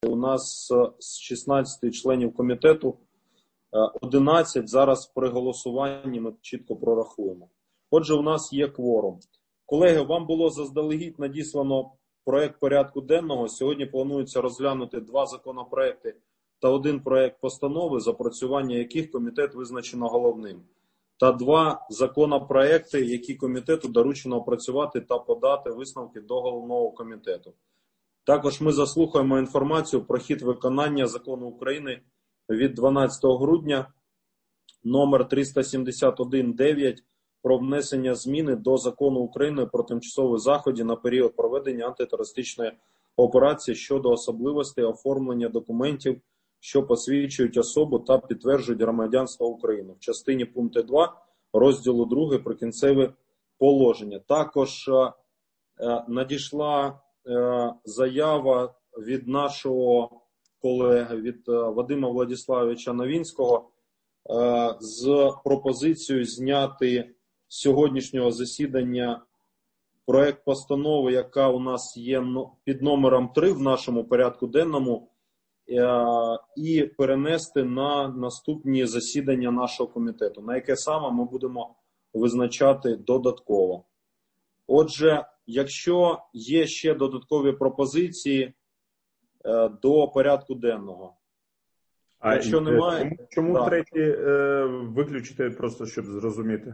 У нас з 16 членів комітету 11 зараз при голосуванні ми чітко прорахуємо. Отже, у нас є кворум. Колеги, вам було заздалегідь надіслано проект порядку денного. Сьогодні планується розглянути 2 законопроекти та 1 проект постанови, запрацювання яких комітет визначено головним. Та 2 законопроекти, які комітету доручено опрацювати та подати висновки до головного комітету. Також ми заслухаємо інформацію про хід виконання Закону України від 12 грудня номер 371-9 про внесення зміни до Закону України про тимчасові заходи на період проведення антитерористичної операції щодо особливостей оформлення документів, що посвідчують особу та підтверджують громадянство України в частині пункту 2 розділу 2 Прикінцеві положення. Також надійшла заява від нашого колеги, від Вадима Владиславовича Новинського з пропозицією зняти з сьогоднішнього засідання проект постанови, яка у нас є під номером 3 в нашому порядку денному, і перенести на наступні засідання нашого комітету, на яке саме ми будемо визначати додатково. Отже, якщо є ще додаткові пропозиції до порядку денного. Якщо немає... Чому третій виключити, просто щоб зрозуміти?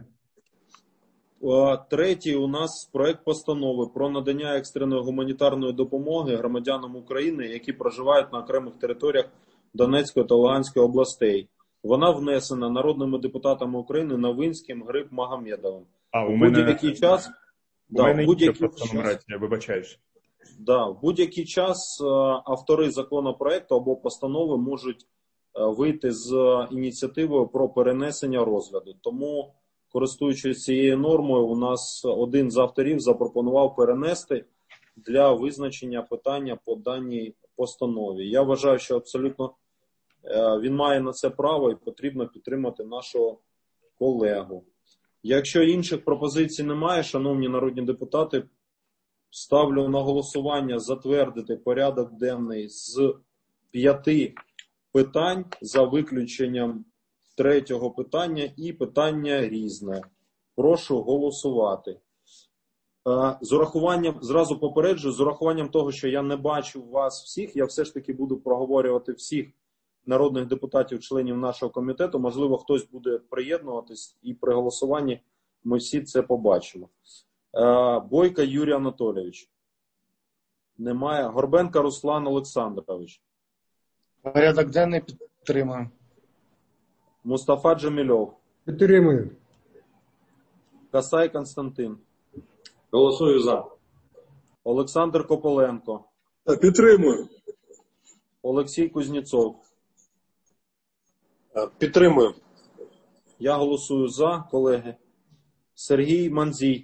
Третій у нас проект постанови про надання екстреної гуманітарної допомоги громадянам України, які проживають на окремих територіях Донецької та Луганської областей. Вона внесена народними депутатами України Новинським, Гриб, Магомедовим. У будь-який час... в будь-який час автори законопроекту або постанови можуть вийти з ініціативою про перенесення розгляду. Тому, користуючись цією нормою, у нас один з авторів запропонував перенести для визначення питання по даній постанові. Я вважаю, що абсолютно він має на це право і потрібно підтримати нашого колегу. Якщо інших пропозицій немає, шановні народні депутати, ставлю на голосування затвердити порядок денний з 5 питань за виключенням 3-го питання і питання різне. Прошу голосувати. З урахуванням, зразу попереджую, з урахуванням того, що я не бачу вас всіх, я все ж таки буду проговорювати всіх народних депутатів, членів нашого комітету. Можливо, хтось буде приєднуватись і при голосуванні ми всі це побачимо. Бойко Юрій Анатолійович. Немає. Горбенко Руслан Олександрович. Порядок денний підтримую. Мустафа Джемільов. Підтримую. Касай Константин. Голосую за. Олександр Кополенко. Підтримую. Олексій Кузнєцов. Підтримую. Я голосую за, колеги. Сергій Манзій.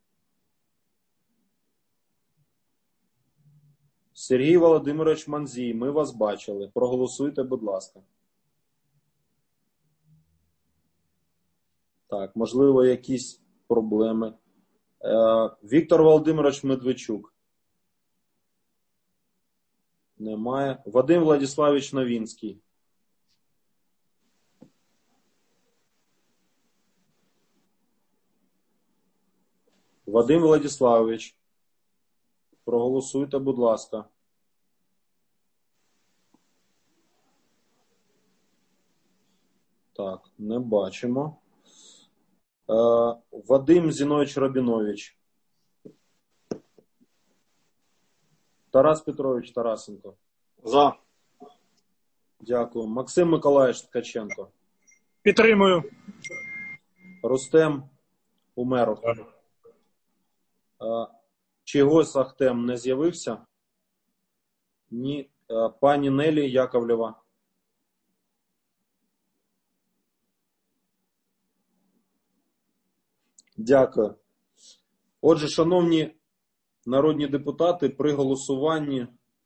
Сергій Володимирович Манзій, ми вас бачили. Проголосуйте, будь ласка. Так, можливо, якісь проблеми. Віктор Володимирович Медведчук. Немає. Вадим Владиславович Новинський. Вадим Владиславович. Проголосуйте, будь ласка. Так, не бачимо. Вадим Зінович Рабінович. Тарас Петрович Тарасенко. За. Дякую. Максим Миколаївич Ткаченко. Підтримую. Рустем Умеров. Чийгось Ахтем не з'явився? Ні. Пані Нелі Яковлєва. Дякую. Отже, шановні народні депутати, при голосуванні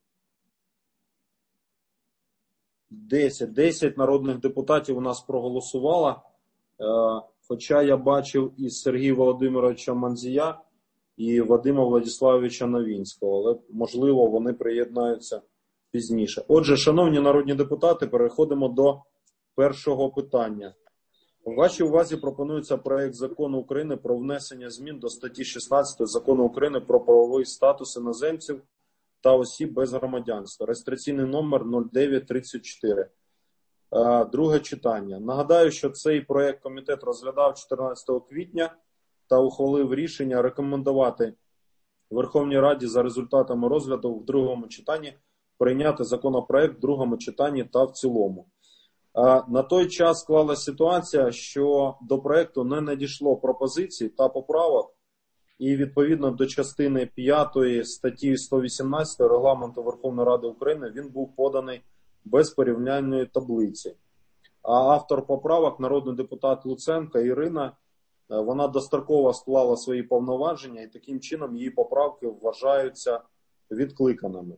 10 народних депутатів у нас проголосувало, хоча я бачив і Сергія Володимировича Манзія, і Вадима Владиславовича Новинського, але, можливо, вони приєднаються пізніше. Отже, шановні народні депутати, переходимо до першого питання. У вашій увазі пропонується проект Закону України про внесення змін до статті 16 Закону України про правовий статус іноземців та осіб без громадянства. Реєстраційний номер 0934. Друге читання. Нагадаю, що цей проект комітет розглядав 14 квітня та ухвалив рішення рекомендувати Верховній Раді за результатами розгляду в другому читанні прийняти законопроект в другому читанні та в цілому. На той час склалася ситуація, що до проекту не надійшло пропозицій та поправок, і відповідно до частини 5 статті 118 Регламенту Верховної Ради України він був поданий без порівняльної таблиці. А автор поправок, народний депутат Луценко Ірина, вона достроково склала свої повноваження і таким чином її поправки вважаються відкликаними.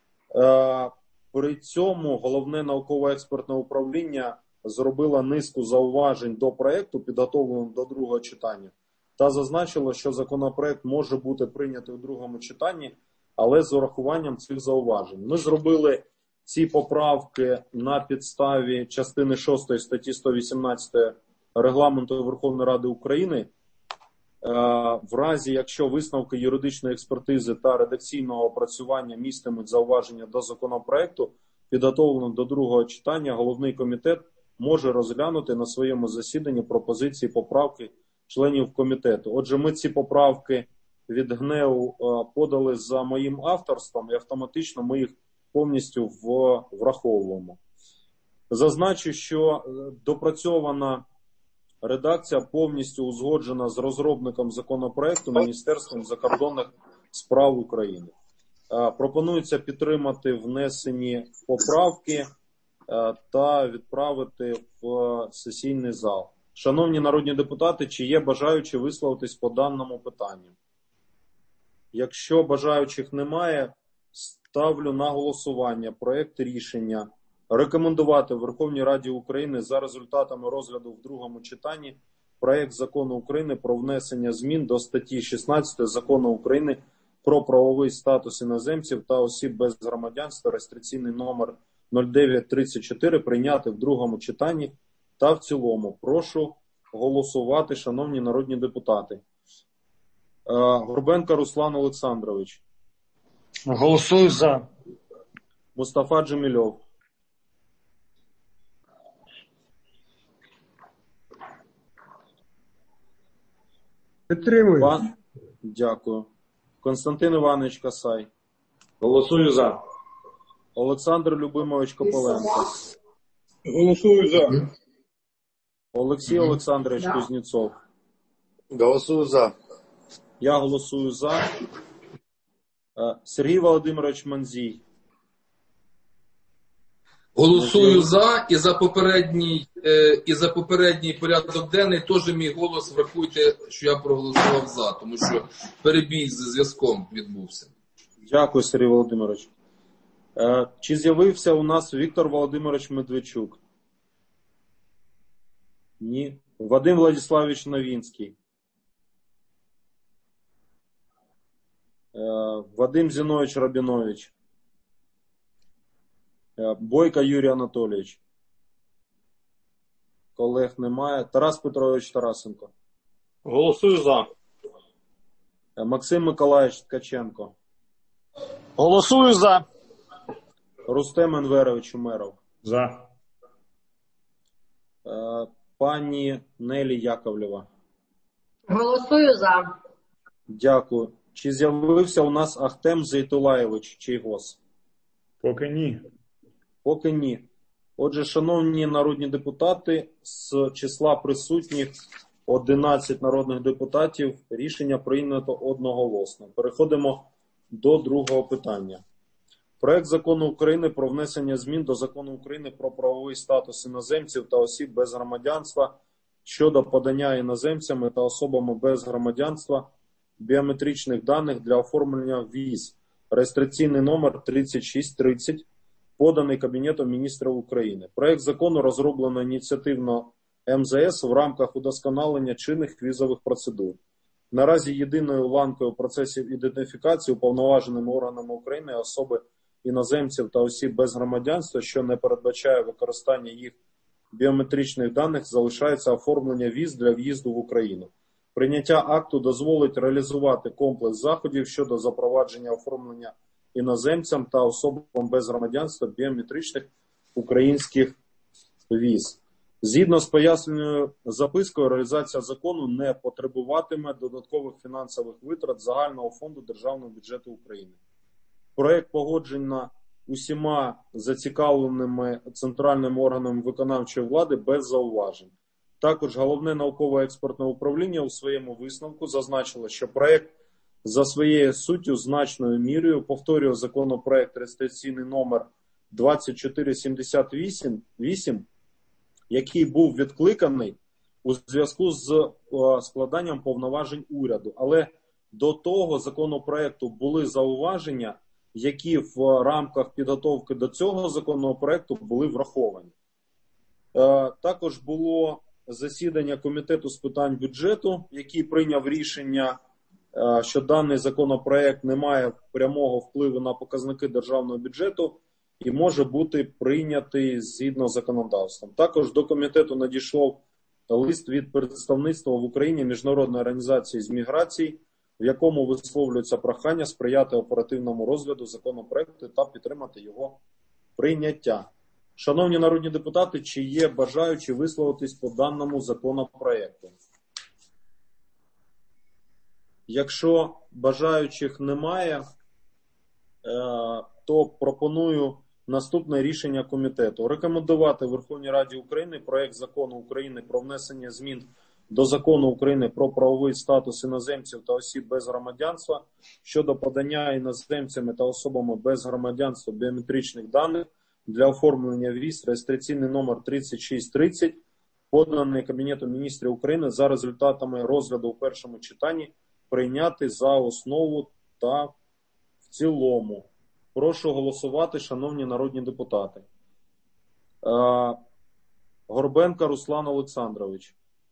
При цьому Головне науково-експертне управління зробило низку зауважень до проекту, підготовленого до другого читання, та зазначило, що законопроект може бути прийнятий у другому читанні, але з урахуванням цих зауважень. Ми зробили ці поправки на підставі частини 6 статті 118 Регламенту Верховної Ради України. В разі, якщо висновки юридичної експертизи та редакційного опрацювання містимуть зауваження до законопроекту, підготовленого до другого читання, головний комітет може розглянути на своєму засіданні пропозиції поправки членів комітету. Отже, ми ці поправки від ГНЕУ подали за моїм авторством і автоматично ми їх повністю враховуємо. Зазначу, що допрацьована редакція повністю узгоджена з розробником законопроекту Міністерством закордонних справ України. Пропонується підтримати внесені поправки та відправити в сесійний зал. Шановні народні депутати, чи є бажаючі висловитись по даному питанню? Якщо бажаючих немає, ставлю на голосування проект рішення рекомендувати Верховній Раді України за результатами розгляду в другому читанні проект Закону України про внесення змін до статті 16 Закону України про правовий статус іноземців та осіб без громадянства, реєстраційний номер 0934, прийняти в другому читанні та в цілому. Прошу голосувати, шановні народні депутати. Горбенко Руслан Олександрович. Голосую за. Мустафа Джемільов. Підтримую. Дякую. Константин Іванович Касай. Голосую за. Олександр Любимович Копиленко. Голосую за. Олексій Олександрович Кузнєцов. Голосую за. Я голосую за. Сергій Володимирович Манзій. Голосую за, і за попередній порядок денний теж мій голос врахуйте, що я проголосував за, тому що перебій зі зв'язком відбувся. Дякую, Сергій Володимирович. Чи з'явився у нас Віктор Володимирович Медведчук? Ні. Вадим Владиславович Новінський. Вадим Зінович Рабінович. Бойко Юрій Анатолійович. Колег немає. Тарас Петрович Тарасенко. Голосую за. Максим Миколаївич Ткаченко. Голосую за. Рустем Енверович Умеров. За. Пані Нелі Яковлєва. Голосую за. Дякую. Чи з'явився у нас Ахтем Зейтулаєвич Чийгоз? Поки ні. Поки ні. Отже, шановні народні депутати, з числа присутніх 11 народних депутатів рішення прийнято одноголосно. Переходимо до другого питання. Проект Закону України про внесення змін до Закону України про правовий статус іноземців та осіб без громадянства щодо подання іноземцями та особами без громадянства біометричних даних для оформлення віз. Реєстраційний номер 3630, поданий Кабінетом міністрів України. Проект закону розроблено ініціативно МЗС в рамках удосконалення чинних візових процедур. Наразі єдиною ланкою процесів ідентифікації уповноваженими органами України особи іноземців та осіб без громадянства, що не передбачає використання їх біометричних даних, залишається оформлення віз для в'їзду в Україну. Прийняття акту дозволить реалізувати комплекс заходів щодо запровадження оформлення іноземцям та особам без громадянства біометричних українських віз. Згідно з поясненою запискою, реалізація закону не потребуватиме додаткових фінансових витрат загального фонду Державного бюджету України. Проект погоджено усіма зацікавленими центральними органами виконавчої влади без зауважень. Також Головне науково-експертне управління у своєму висновку зазначило, що проект за своєю суттю значною мірою повторює законопроект реєстраційний номер 2478, який був відкликаний у зв'язку з складанням повноважень уряду. Але до того законопроекту були зауваження, які в рамках підготовки до цього законопроекту були враховані. Також було засідання Комітету з питань бюджету, який прийняв рішення, що даний законопроект не має прямого впливу на показники державного бюджету і може бути прийнятий згідно з законодавством. Також до комітету надійшов лист від представництва в Україні Міжнародної організації з міграції, в якому висловлюється прохання сприяти оперативному розгляду законопроекту та підтримати його прийняття. Шановні народні депутати, чи є бажаючі висловитись по даному законопроекту? Якщо бажаючих немає, то пропоную наступне рішення комітету. Рекомендувати Верховній Раді України проект Закону України про внесення змін до Закону України про правовий статус іноземців та осіб без громадянства щодо подання іноземцями та особами без громадянства біометричних даних для оформлення віз, реєстраційний номер 3630, поданий Кабінетом міністрів України за результатами розгляду у першому читанні, прийняти за основу та в цілому. Прошу голосувати, шановні народні депутати. Горбенко Руслан Олександрович.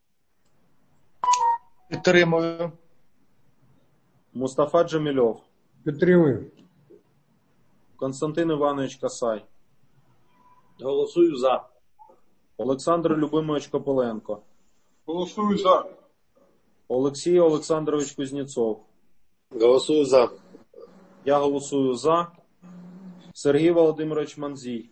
Підтримую. Мустафа Джемільов. Підтримую. Константин Іванович Касай. Голосую за. Олександр Любимович Копиленко. Голосую за. Олексій Олександрович Кузнєцов. Голосую за. Я голосую за. Сергій Володимирович Манзій.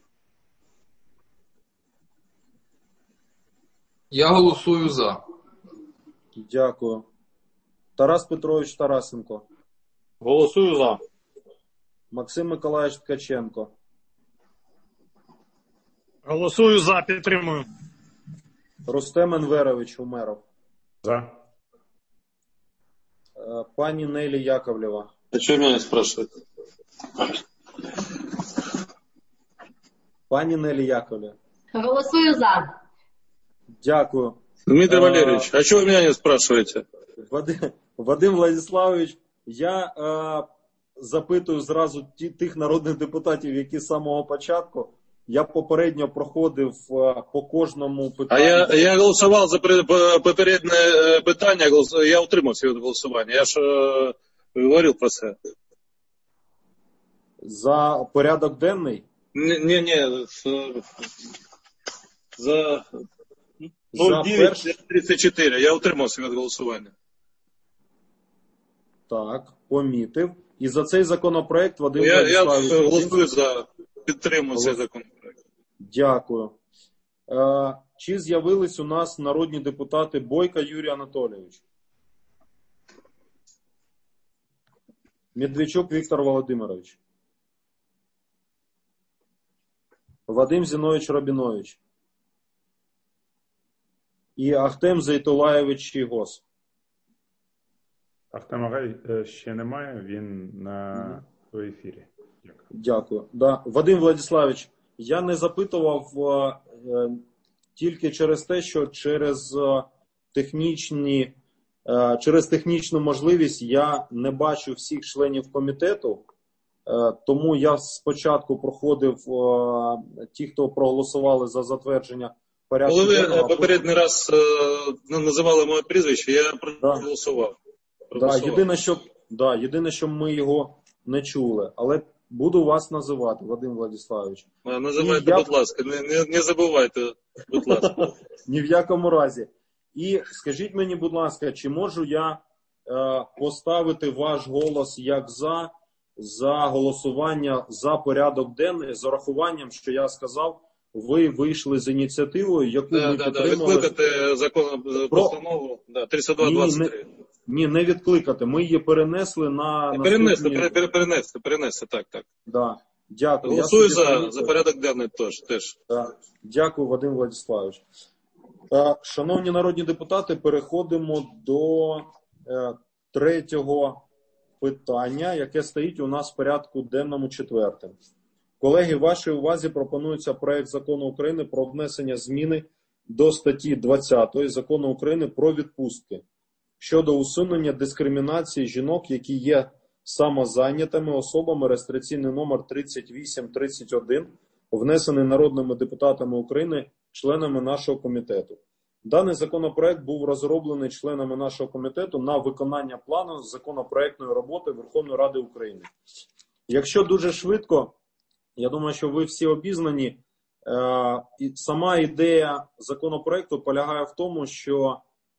Я голосую за. Дякую. Тарас Петрович Тарасенко. Голосую за. Максим Миколаївич Ткаченко. Голосую за, підтримую. Рустем Енверович Умеров. За. Пані Нелі Яковлєва. А что меня спрашиваете? Пані Нелі Яковлєва. Голосую за. Дякую. Дмитрий Валерьевич, а что вы меня не спрашиваете? Вадим Владиславович, я запитую зразу тих народних депутатів, які з самого початку. Я попередньо проходив по кожному питанню. А я голосував за попереднє питання, я утримався від голосування. Я ж говорив про це. За порядок денний? Ні, за 0934 я утримався від голосування. Так, помітив. І за цей законопроект Вадим Я Владиславович... голосую за, підтримую цей законопроект. Дякую. Чи з'явились у нас народні депутати Бойко Юрій Анатолійович? Медведчук Віктор Володимирович. Вадим Зінович Рабінович. І Ахтем Зайтулаєвич Чийгоз. Ахтем Агай ще немає, він на ефірі. Дякую. Да. Вадим Владиславович, я не запитував тільки через те, що через технічну можливість я не бачу всіх членів комітету, тому я спочатку проходив ті, хто проголосували за затвердження порядку. Коли ви попередній раз називали моє прізвище, я проголосував. Єдине, що ми його не чули. Але Буду вас називати, Вадим Владиславович. Називайте, будь ласка, не забувайте, будь ласка. Ні в якому разі. І скажіть мені, будь ласка, чи можу я поставити ваш голос як за голосування за порядок денний, з урахуванням, що я сказав, ви вийшли з ініціативою, яку ми підтримали. Відкликати постанову 32-23. Ні, не відкликати. Ми її перенесли на... Перенести, так. Да. Дякую. Голосую за порядок денний теж. Да. Дякую, Вадим Владиславович. Шановні народні депутати, переходимо до третього питання, яке стоїть у нас в порядку денному 4. Колеги, вашій увазі пропонується проект Закону України про внесення зміни до статті 20 Закону України про відпустки щодо усунення дискримінації жінок, які є самозайнятими особами, реєстраційний номер 3831, внесений народними депутатами України, членами нашого комітету. Даний законопроект був розроблений членами нашого комітету на виконання плану законопроектної роботи Верховної Ради України. Якщо дуже швидко, я думаю, що ви всі обізнані, сама ідея законопроекту полягає в тому, що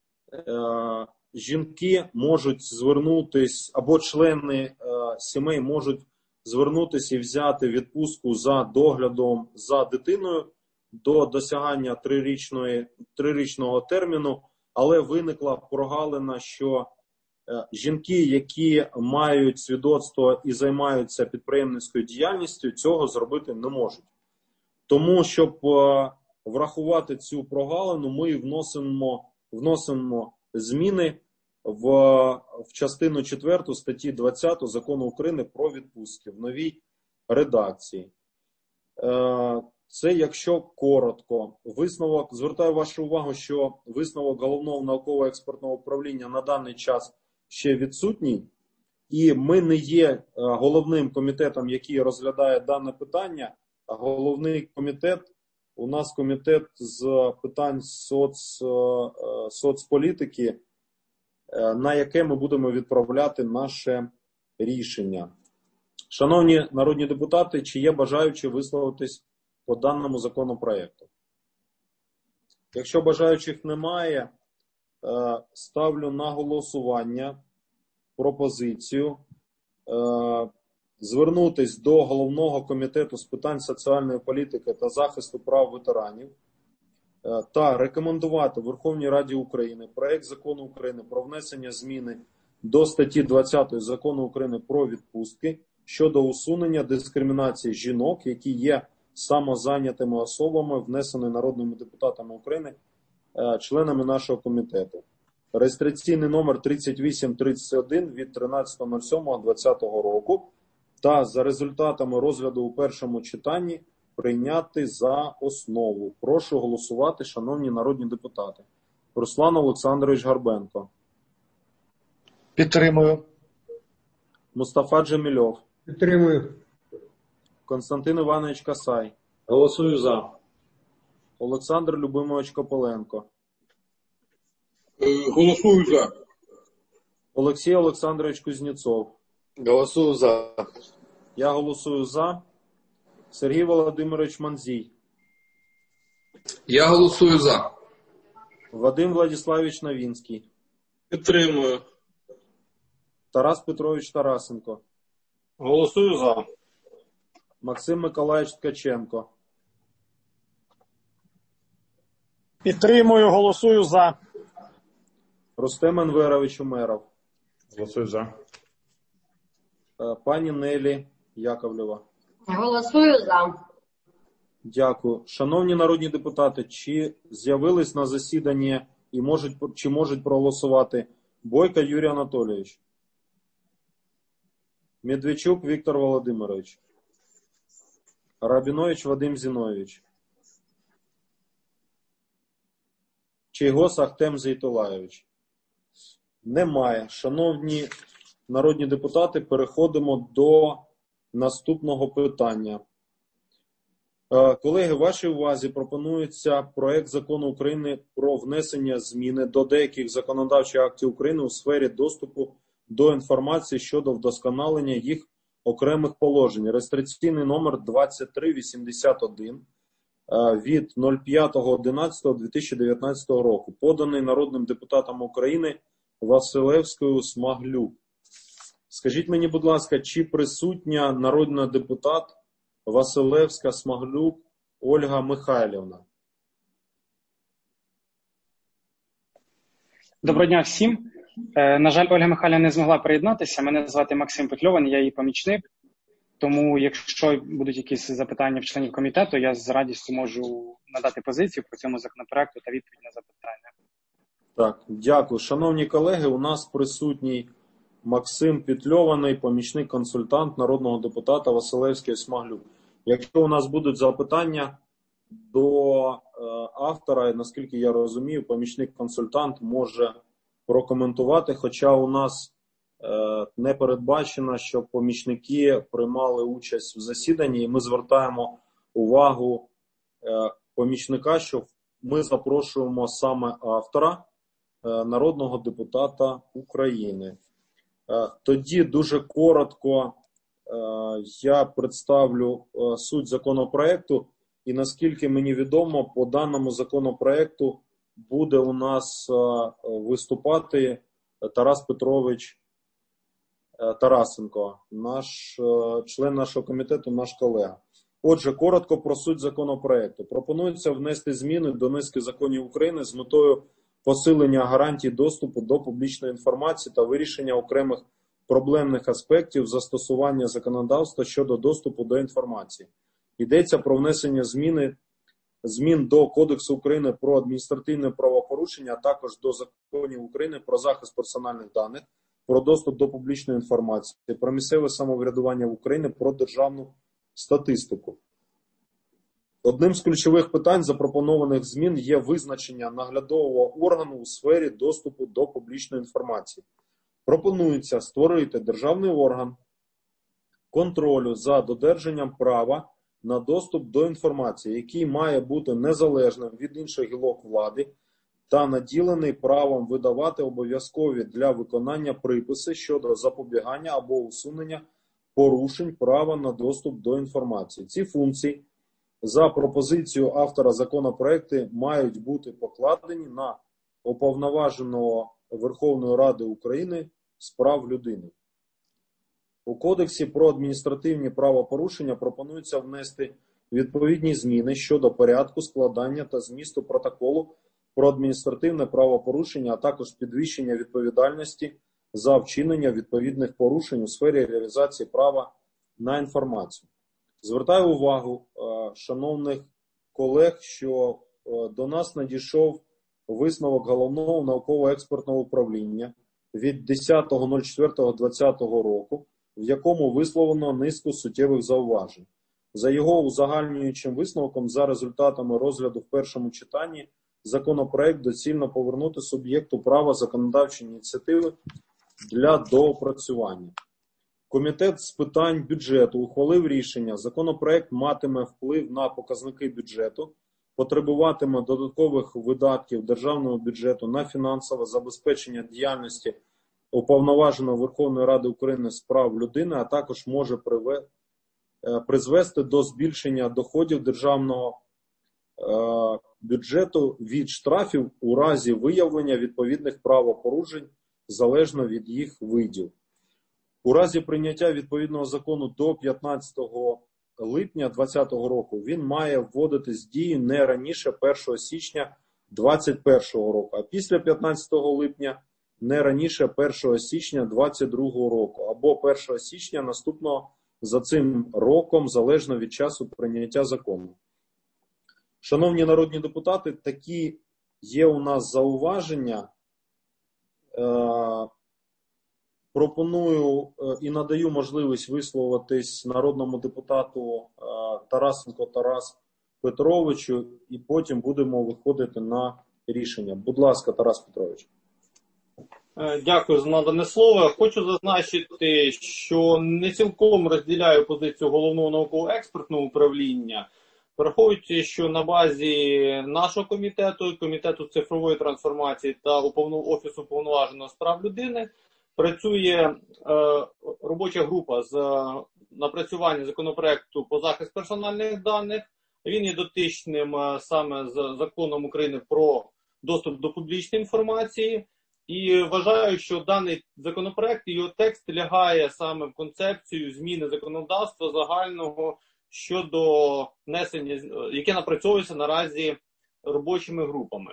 жінки можуть звернутися, або члени сімей можуть звернутися і взяти відпустку за доглядом за дитиною до досягання 3-річного терміну, але виникла прогалина, що жінки, які мають свідоцтво і займаються підприємницькою діяльністю, цього зробити не можуть. Тому, щоб врахувати цю прогалину, ми вносимо зміни в частину 4 статті 20 Закону України про відпустки в новій редакції. Це якщо коротко. Висновок, звертаю вашу увагу, що висновок Головного науково-експертного управління на даний час ще відсутній, і ми не є головним комітетом, який розглядає дане питання, а головний комітет, у нас комітет з питань соцполітики, на яке ми будемо відправляти наше рішення. Шановні народні депутати, чи є бажаючі висловитись по даному законопроекту? Якщо бажаючих немає, ставлю на голосування пропозицію звернутись до Головного комітету з питань соціальної політики та захисту прав ветеранів та рекомендувати Верховній Раді України проект Закону України про внесення зміни до статті 20 Закону України про відпустки щодо усунення дискримінації жінок, які є самозайнятими особами, внесений народними депутатами України, членами нашого комітету. Реєстраційний номер 3831 від 13.07.2020 року та за результатами розгляду у першому читанні прийняти за основу. Прошу голосувати, шановні народні депутати. Руслан Олександрович Горбенко. Підтримую. Мустафа Джемільов. Підтримую. Константин Іванович Касай. Голосую за. Олександр Любимович Копиленко. Голосую за. Олексій Олександрович Кузнєцов. Голосую за. Я голосую за. Сергій Володимирович Манзій. Я голосую за. Вадим Владиславович Новінський. Підтримую. Тарас Петрович Тарасенко. Голосую за. Максим Миколаївич Ткаченко. Підтримую, голосую за. Рустем Енверович Умеров. Голосую за. Пані Нелі Яковлєва. Голосую за. Дякую. Шановні народні депутати, чи з'явились на засіданні і можуть проголосувати Бойко Юрій Анатолійович, Медведчук Віктор Володимирович, Рабінович Вадим Зіновійович, Чийгос Ахтем Зейтулаєвич? Немає. Шановні народні депутати, переходимо до наступного питання. Колеги, вашій увазі пропонується проект Закону України про внесення зміни до деяких законодавчих актів України у сфері доступу до інформації щодо вдосконалення їх окремих положень, реєстраційний номер 2381 від 05.11.2019 року, поданий народним депутатом України Василевською Смаглюк. Скажіть мені, будь ласка, чи присутня народна депутат Василевська Смаглюк Ольга Михайлівна? Доброго дня всім. На жаль, Ольга Михайлівна не змогла приєднатися. Мене звати Максим Петльован, я її помічник. Тому, якщо будуть якісь запитання в членів комітету, я з радістю можу надати позицію по цьому законопроекту та відповідь на запитання. Так, дякую. Шановні колеги, у нас присутній Максим Петльований, помічник-консультант народного депутата Василевської Смаглюк. Якщо у нас будуть запитання до автора, наскільки я розумію, помічник-консультант може прокоментувати, хоча у нас не передбачено, щоб помічники приймали участь в засіданні, і ми звертаємо увагу помічника, що ми запрошуємо саме автора, народного депутата України. Тоді дуже коротко я представлю суть законопроекту, і наскільки мені відомо, по даному законопроекту буде у нас виступати Тарас Петрович Тарасенко, член нашого комітету, наш колега. Отже, коротко про суть законопроекту. Пропонується внести зміни до низки законів України з метою посилення гарантій доступу до публічної інформації та вирішення окремих проблемних аспектів застосування законодавства щодо доступу до інформації. Йдеться про внесення змін до Кодексу України про адміністративне правопорушення, а також до законів України про захист персональних даних, про доступ до публічної інформації, про місцеве самоврядування в Україні, про державну статистику. Одним з ключових питань запропонованих змін є визначення наглядового органу у сфері доступу до публічної інформації. Пропонується створити державний орган контролю за додержанням права на доступ до інформації, який має бути незалежним від інших гілок влади та наділений правом видавати обов'язкові для виконання приписи щодо запобігання або усунення порушень права на доступ до інформації. Ці функції за пропозицією автора законопроекту мають бути покладені на уповноваженого Верховної Ради України з прав людини. У Кодексі про адміністративні правопорушення пропонується внести відповідні зміни щодо порядку складання та змісту протоколу про адміністративне правопорушення, а також підвищення відповідальності за вчинення відповідних порушень у сфері реалізації права на інформацію. Звертаю увагу шановних колег, що до нас надійшов висновок Головного науково-експертного управління від 10.04.2020 року, в якому висловлено низку суттєвих зауважень. За його узагальнюючим висновком, за результатами розгляду в першому читанні, законопроект доцільно повернути суб'єкту права законодавчої ініціативи для доопрацювання. Комітет з питань бюджету ухвалив рішення, законопроект матиме вплив на показники бюджету, потребуватиме додаткових видатків державного бюджету на фінансове забезпечення діяльності Уповноваженого Верховної Ради України з прав людини, а також може призвести до збільшення доходів державного бюджету від штрафів у разі виявлення відповідних правопорушень залежно від їх видів. У разі прийняття відповідного закону до 15 липня 2020 року він має вводитись в дію не раніше 1 січня 2021 року, а після 15 липня не раніше 1 січня 2022 року або 1 січня наступного за цим роком, залежно від часу прийняття закону. Шановні народні депутати, такі є у нас зауваження. Пропоную і надаю можливість висловитись народному депутату Тарасенко Тарасу Петровичу, і потім будемо виходити на рішення. Будь ласка, Тарас Петрович. Дякую за надане слово. Хочу зазначити, що не цілком розділяю позицію Головного науково-експертного управління, враховуючи, що на базі нашого комітету, Комітету цифрової трансформації та Офісу уповноваженого з прав людини працює робоча група з напрацювання законопроекту по захисту персональних даних. Він є дотичним саме з законом України про доступ до публічної інформації. І вважаю, що даний законопроект і його текст лягає саме в концепцію зміни законодавства загального щодо внесення, яке напрацьовується наразі робочими групами.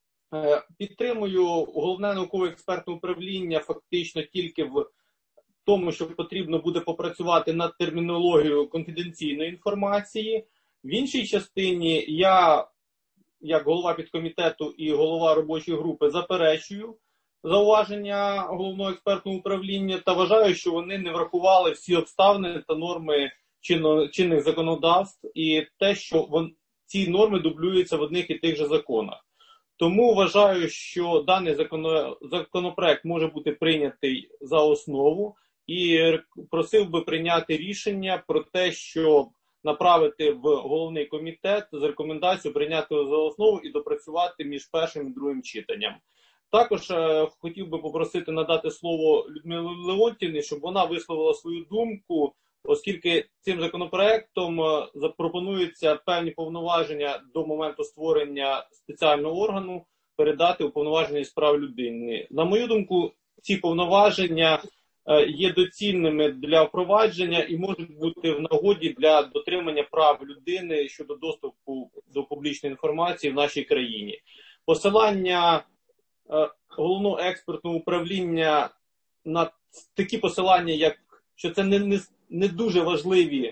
Підтримую Головне науково-експертне управління фактично тільки в тому, що потрібно буде попрацювати над термінологією конфіденційної інформації. В іншій частині я, як голова підкомітету і голова робочої групи, заперечую зауваження Головного експертного управління та вважаю, що вони не врахували всі обставини та норми чинних законодавств і те, що ці норми дублюються в одних і тих же законах. Тому вважаю, що даний законопроект може бути прийнятий за основу і просив би прийняти рішення про те, щоб направити в головний комітет з рекомендацією прийняти його за основу і допрацювати між першим і другим читанням. Також хотів би попросити надати слово Людмилі Леонтіївні, щоб вона висловила свою думку, оскільки цим законопроектом запропонуються певні повноваження до моменту створення спеціального органу передати у повноваження із прав людини. На мою думку, ці повноваження є доцільними для впровадження і можуть бути в нагоді для дотримання прав людини щодо доступу до публічної інформації в нашій країні. Посилання Головного експертного управління на такі посилання, як що це не дуже важливі,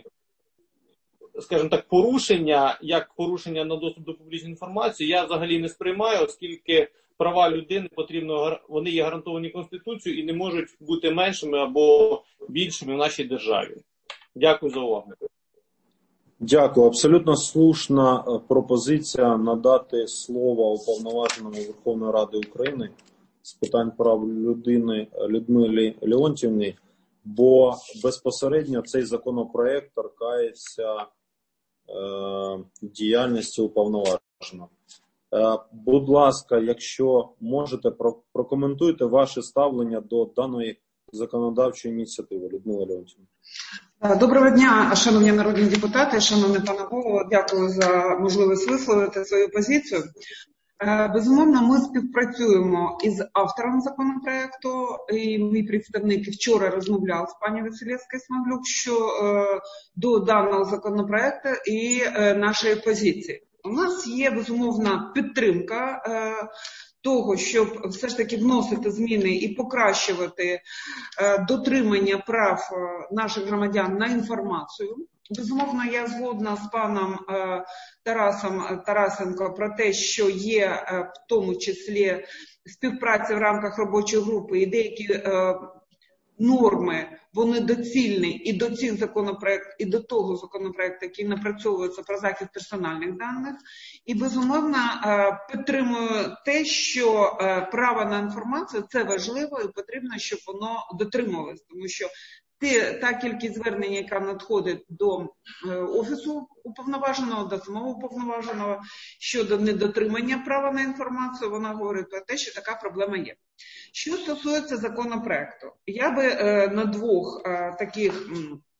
скажімо так, порушення, як порушення на доступ до публічної інформації, я взагалі не сприймаю, оскільки права людини вони є гарантовані Конституцією і не можуть бути меншими або більшими в нашій державі. Дякую за увагу. Дякую. Абсолютно слушна пропозиція надати слово уповноваженому Верховної Ради України з питань прав людини Людмилі Леонтіївні, бо безпосередньо цей законопроект торкається діяльності уповноваженого. Будь ласка, якщо можете, прокоментуйте ваше ставлення до даної законодавчої ініціативи. Людмила Леонтіївна. Доброго дня, шановні народні депутати, шановний пане голово, дякую за можливість висловити свою позицію. Безумовно, ми співпрацюємо із автором законопроекту, і мій представник вчора розмовляв з пані Василевською-Смаглюк до даного законопроекту і нашої позиції. У нас є, безумовно, підтримка того, щоб все ж таки вносити зміни і покращувати дотримання прав наших громадян на інформацію. Безумовно, я згодна з паном Тарасом Тарасенко про те, що є в тому числі співпраця в рамках робочої групи і деякі норми, вони доцільні і до цих законопроєктів, і до того законопроєкту, який напрацьовується про захист персональних даних. І, безумовно, підтримую те, що право на інформацію – це важливо і потрібно, щоб воно дотримувалось, тому що та кількість звернень, яка надходить до Офісу уповноваженого, до самого уповноваженого щодо недотримання права на інформацію, вона говорить про те, що така проблема є. Що стосується законопроекту, я би на двох таких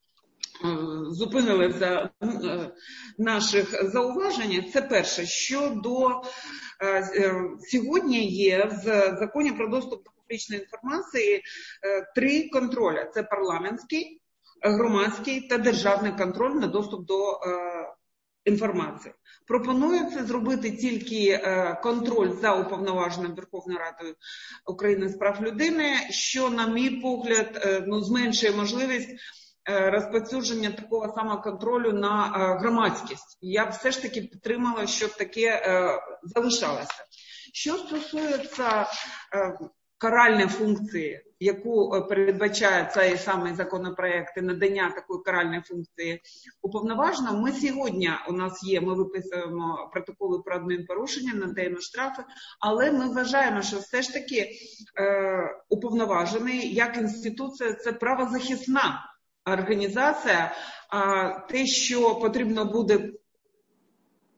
зупинилися наших зауважень. Це перше, що сьогодні є в законі про доступ до публічної інформації 3 контролі. Це парламентський, громадський та державний контроль на доступ до інформації. Пропонується зробити тільки контроль за уповноваженим Верховною Радою України з прав людини, що, на мій погляд, зменшує можливість розповсюдження такого самого контролю на громадськість. Я б все ж таки підтримала, щоб таке залишалося. Що стосується каральної функції, яку передбачає цей самий законопроект і надання такої каральної функції уповноваженому, ми сьогодні, ми виписуємо протоколи про адмінпорушення, надаємо штрафи, але ми вважаємо, що все ж таки уповноважений як інституція – це правозахисна організація, те, що потрібно буде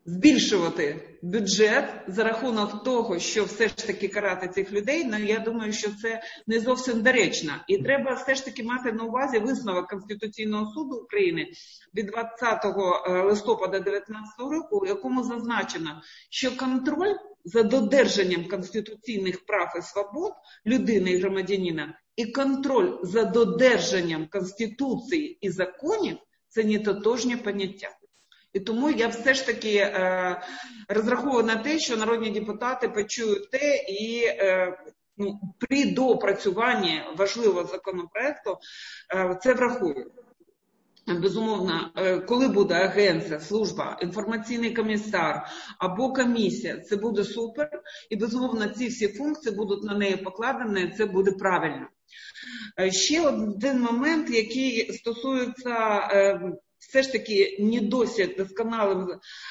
збільшувати бюджет за рахунок того, що все ж таки карати цих людей, ну, я думаю, що це не зовсім доречно. І треба все ж таки мати на увазі висновок Конституційного суду України від 20 листопада 2019 року, у якому зазначено, що контроль за додержанням конституційних прав і свобод людини і громадянина і контроль за додержанням Конституції і законів – це не тотожні поняття. І тому я все ж таки розраховую на те, що народні депутати почують те і при доопрацюванні важливого законопроекту це врахують. Безумовно, коли буде агенція, служба, інформаційний комісар або комісія, це буде супер. І, безумовно, ці всі функції будуть на неї покладені, і це буде правильно. Ще один момент, який стосується все ж таки не досі досконалим,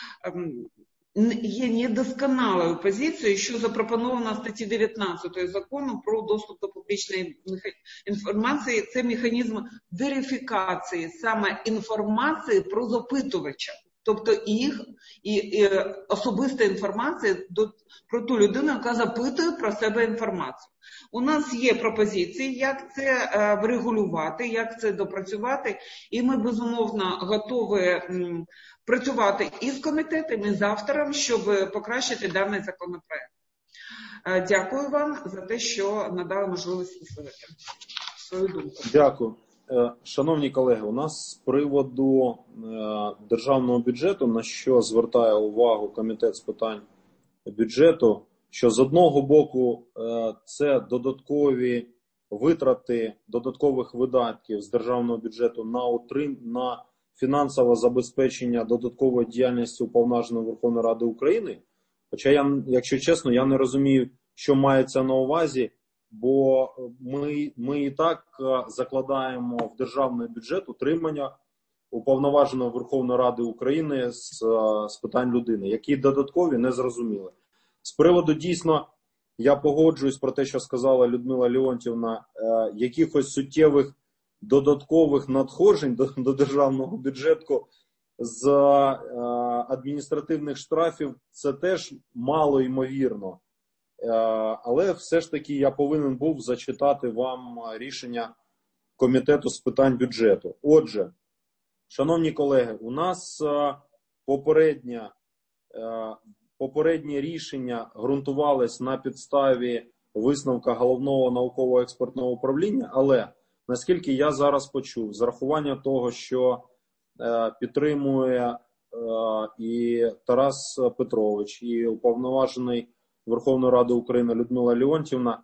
є недосконалою позицією, що запропоновано в статті 19 закону про доступ до публічної інформації. Це механізм верифікації саме інформації про запитувача. Тобто їх і особиста інформація про ту людину, яка запитує про себе інформацію. У нас є пропозиції, як це врегулювати, як це допрацювати, і ми, безумовно, готові працювати і з комітетом, і з автором, щоб покращити даний законопроект. Дякую вам за те, що надали можливість висловити свою думку. Дякую. Шановні колеги, у нас з приводу державного бюджету, на що звертає увагу Комітет з питань бюджету, що з одного боку це додаткові витрати додаткових видатків з державного бюджету на фінансове забезпечення додаткової діяльності Уповноваженої Верховної Ради України. Хоча я, якщо чесно, я не розумію, що мається на увазі, бо ми і так закладаємо в державний бюджет утримання Уповноваженої Верховної Ради України з питань людини, які додаткові, не зрозуміли. З приводу, дійсно, я погоджуюсь про те, що сказала Людмила Леонтівна, якихось суттєвих додаткових надходжень до державного бюджету з адміністративних штрафів, це теж мало ймовірно. Але все ж таки я повинен був зачитати вам рішення Комітету з питань бюджету. Отже, шановні колеги, у нас попереднє рішення ґрунтувалось на підставі висновка Головного науково-експертного управління, але, наскільки я зараз почув, з рахування того, що підтримує і Тарас Петрович, і уповноважений Верховної Ради України Людмила Леонтівна,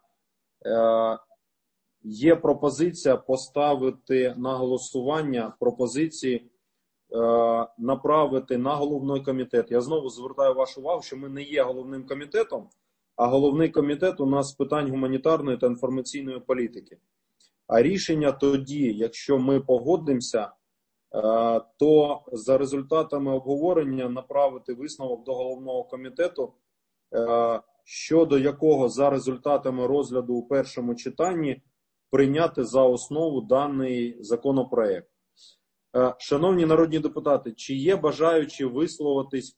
є пропозиція поставити на голосування пропозиції направити на головний комітет. Я знову звертаю вашу увагу, що ми не є головним комітетом, а головний комітет у нас з питань гуманітарної та інформаційної політики. А рішення тоді, якщо ми погодимося, то за результатами обговорення направити висновок до головного комітету, щодо якого за результатами розгляду у першому читанні прийняти за основу даний законопроект. Шановні народні депутати, чи є бажаючі висловитись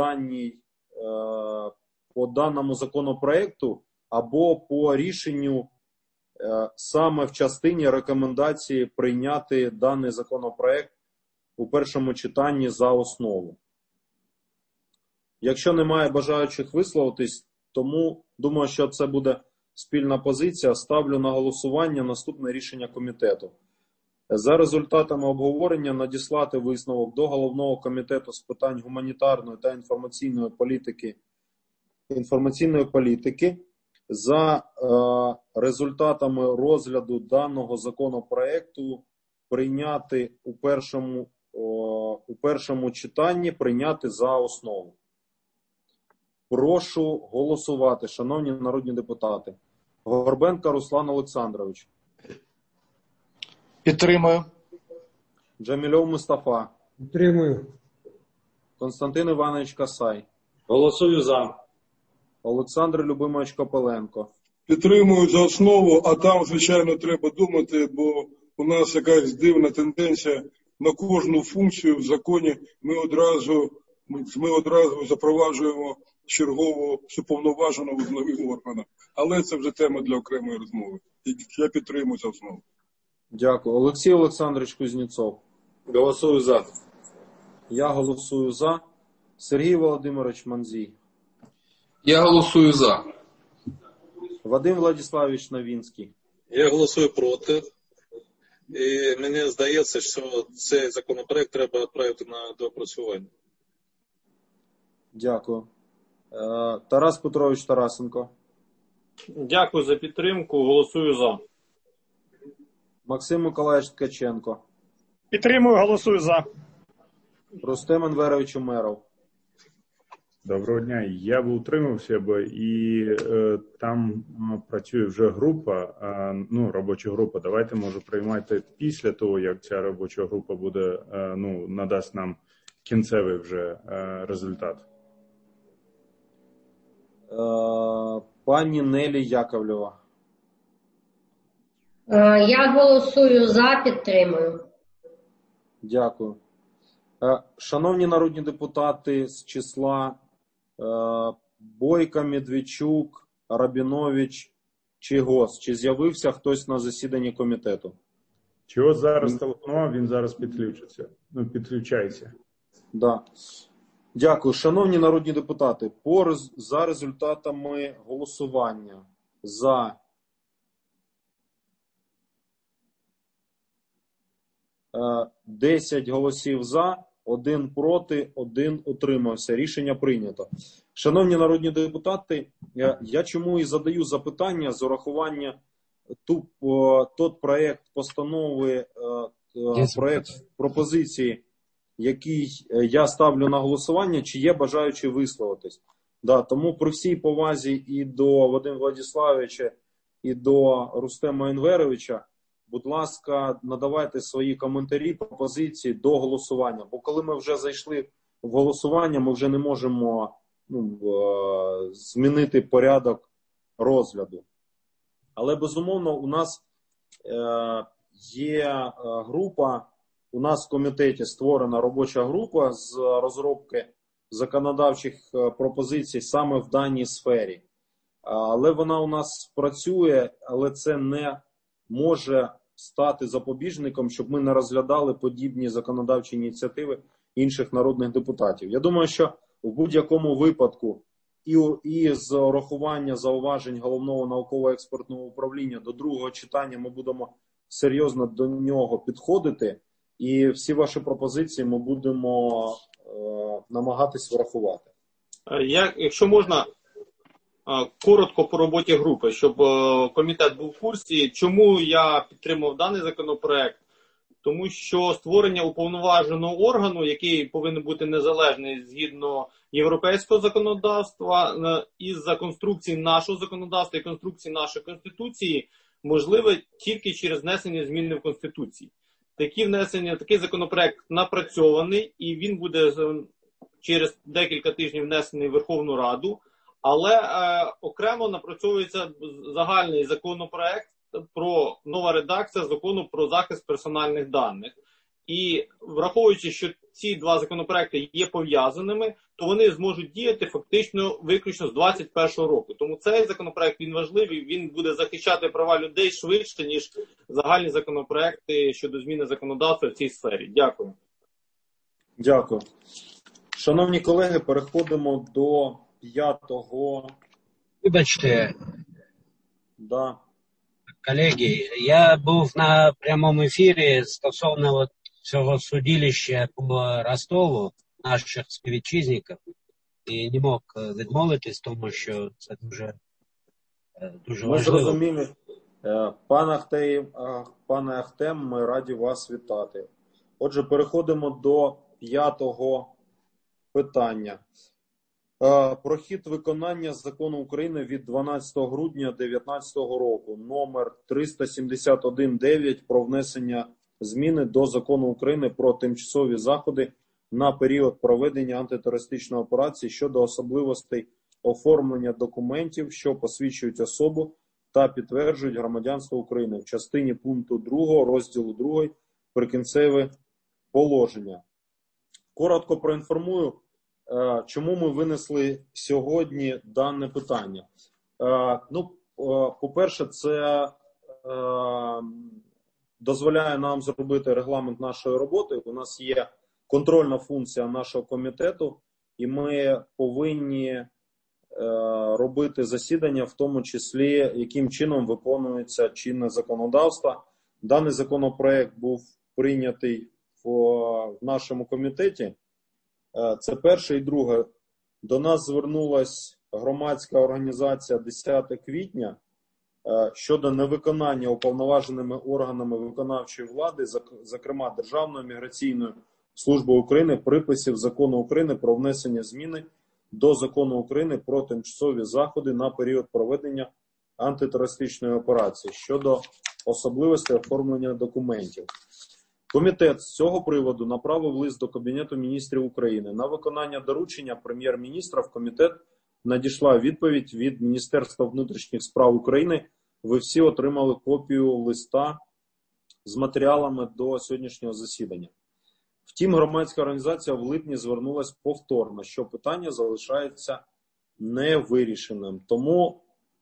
по даному законопроекту або по рішенню саме в частині рекомендації прийняти даний законопроект у першому читанні за основу? Якщо немає бажаючих висловитись, тому думаю, що це буде спільна позиція. Ставлю на голосування наступне рішення комітету. За результатами обговорення надіслати висновок до Головного комітету з питань гуманітарної та інформаційної політики. За результатами розгляду даного законопроекту прийняти у першому читанні, прийняти за основу. Прошу голосувати, шановні народні депутати. Горбенко Руслан Олександрович. Підтримую. Джамільов Мустафа. Підтримую. Константин Іванович Касай. Голосую за. Олександр Любимович Копиленко. Підтримую за основу, а там, звичайно, треба думати, бо у нас якась дивна тенденція на кожну функцію в законі ми одразу ми одразу запроваджуємо чергово уповноваженого з новим органом. Але це вже тема для окремої розмови. Я підтримую за основу. Дякую. Олексій Олександрович Кузнєцов. Голосую за. Я голосую за. Сергій Володимирович Манзій. Я голосую за. Вадим Владиславович Новінський. Я голосую проти. І мені здається, що цей законопроект треба відправити на доопрацювання. Дякую. Тарас Петрович Тарасенко. Дякую за підтримку. Голосую за. Максим Миколаївич Ткаченко. Підтримую, голосую за. Рустем Енверович Умеров. Доброго дня. Я б утримався і там працює вже група, робоча група. Давайте, може, приймайте після того, як ця робоча група буде, надасть нам кінцевий вже результат. Пані Нелі Яковлєва. Я голосую за, підтримую. Дякую. Шановні народні депутати з числа Бойка, Медведчук, Рабінович чи Гос, чи з'явився хтось на засіданні комітету? Чого зараз телефонував, він зараз підключається. Да. Дякую. Шановні народні депутати, за результатами голосування за 10 голосів за, 1 проти, 1 утримався. Рішення прийнято. Шановні народні депутати, я чому і задаю запитання з урахування тот проект постанови, проект пропозиції, який я ставлю на голосування, чи є бажаючі висловитись. Да, тому при всій повазі і до Вадима Владиславовича, і до Рустема Енверовича, будь ласка, надавайте свої коментарі, пропозиції до голосування. Бо коли ми вже зайшли в голосування, ми вже не можемо змінити порядок розгляду. Але, безумовно, у нас є група, у нас в комітеті створена робоча група з розробки законодавчих пропозицій саме в даній сфері. Але вона у нас працює, але це не може стати запобіжником, щоб ми не розглядали подібні законодавчі ініціативи інших народних депутатів. Я думаю, що в будь-якому випадку і з урахування зауважень Головного науково-експертного управління до другого читання ми будемо серйозно до нього підходити, і всі ваші пропозиції ми будемо намагатись врахувати. Якщо можна, коротко по роботі групи, щоб комітет був в курсі, чому я підтримав даний законопроект. Тому що створення уповноваженого органу, який повинен бути незалежний згідно європейського законодавства, із-за конструкції нашого законодавства і конструкції нашої Конституції, можливе тільки через внесення змін в Конституції. Такий законопроект напрацьований, і він буде через декілька тижнів внесений в Верховну Раду, але окремо напрацьовується загальний законопроект про нова редакція закону про захист персональних даних. І враховуючи, що ці два законопроекти є пов'язаними, то вони зможуть діяти фактично виключно з 2021 року. Тому цей законопроект, він важливий, він буде захищати права людей швидше, ніж загальні законопроекти щодо зміни законодавства в цій сфері. Дякую. Дякую. Шановні колеги, переходимо до 5-го. Вибачте. Да. Колеги, я був на прямому ефірі стосовно цього судилища по Ростову, наших співвітчизників, і не мог відмовитись, тому що це дуже важливо. Ми зрозуміли. Пане Ахтем, ми раді вас вітати. Отже, переходимо до 5-го питання. Про хід виконання закону України від 12 грудня 2019 року, номер 371-9 про внесення зміни до закону України про тимчасові заходи на період проведення антитерористичної операції щодо особливостей оформлення документів, що посвідчують особу та підтверджують громадянство України в частині пункту 2 розділу 2 прикінцеве положення. Коротко проінформую. чому ми винесли сьогодні дане питання? По-перше, це дозволяє нам зробити регламент нашої роботи. У нас є контрольна функція нашого комітету, і ми повинні робити засідання, в тому числі, яким чином виконується чинне законодавство. Даний законопроект був прийнятий в нашому комітеті. Це перше. І друге. До нас звернулась громадська організація 10 квітня щодо невиконання уповноваженими органами виконавчої влади, зокрема Державною міграційною службою України, приписів Закону України про внесення зміни до Закону України про тимчасові заходи на період проведення антитерористичної операції щодо особливостей оформлення документів. Комітет з цього приводу направив лист до Кабінету міністрів України. На виконання доручення прем'єр-міністра в комітет надійшла відповідь від Міністерства внутрішніх справ України. Ви всі отримали копію листа з матеріалами до сьогоднішнього засідання. Втім, громадська організація в липні звернулася повторно, що питання залишається невирішеним. Тому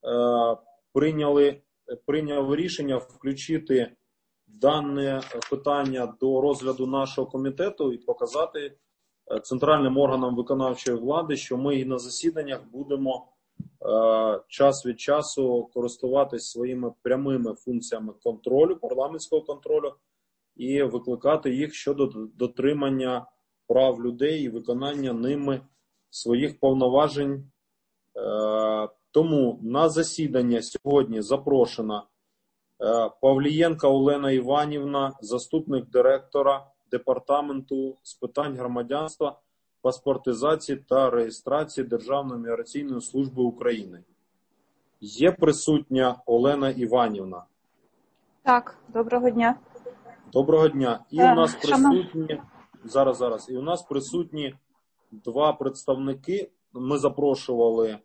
прийняли рішення включити дане питання до розгляду нашого комітету і показати центральним органам виконавчої влади, що ми і на засіданнях будемо час від часу користуватись своїми прямими функціями контролю, парламентського контролю, і викликати їх щодо дотримання прав людей і виконання ними своїх повноважень. Тому на засідання сьогодні запрошена Павлієнка Олена Іванівна, заступник директора Департаменту з питань громадянства, паспортизації та реєстрації Державної міграційної служби України. Є присутня Олена Іванівна? Так, доброго дня. Доброго дня. І у нас присутні, зараз, і у нас присутні два представники. Ми запрошували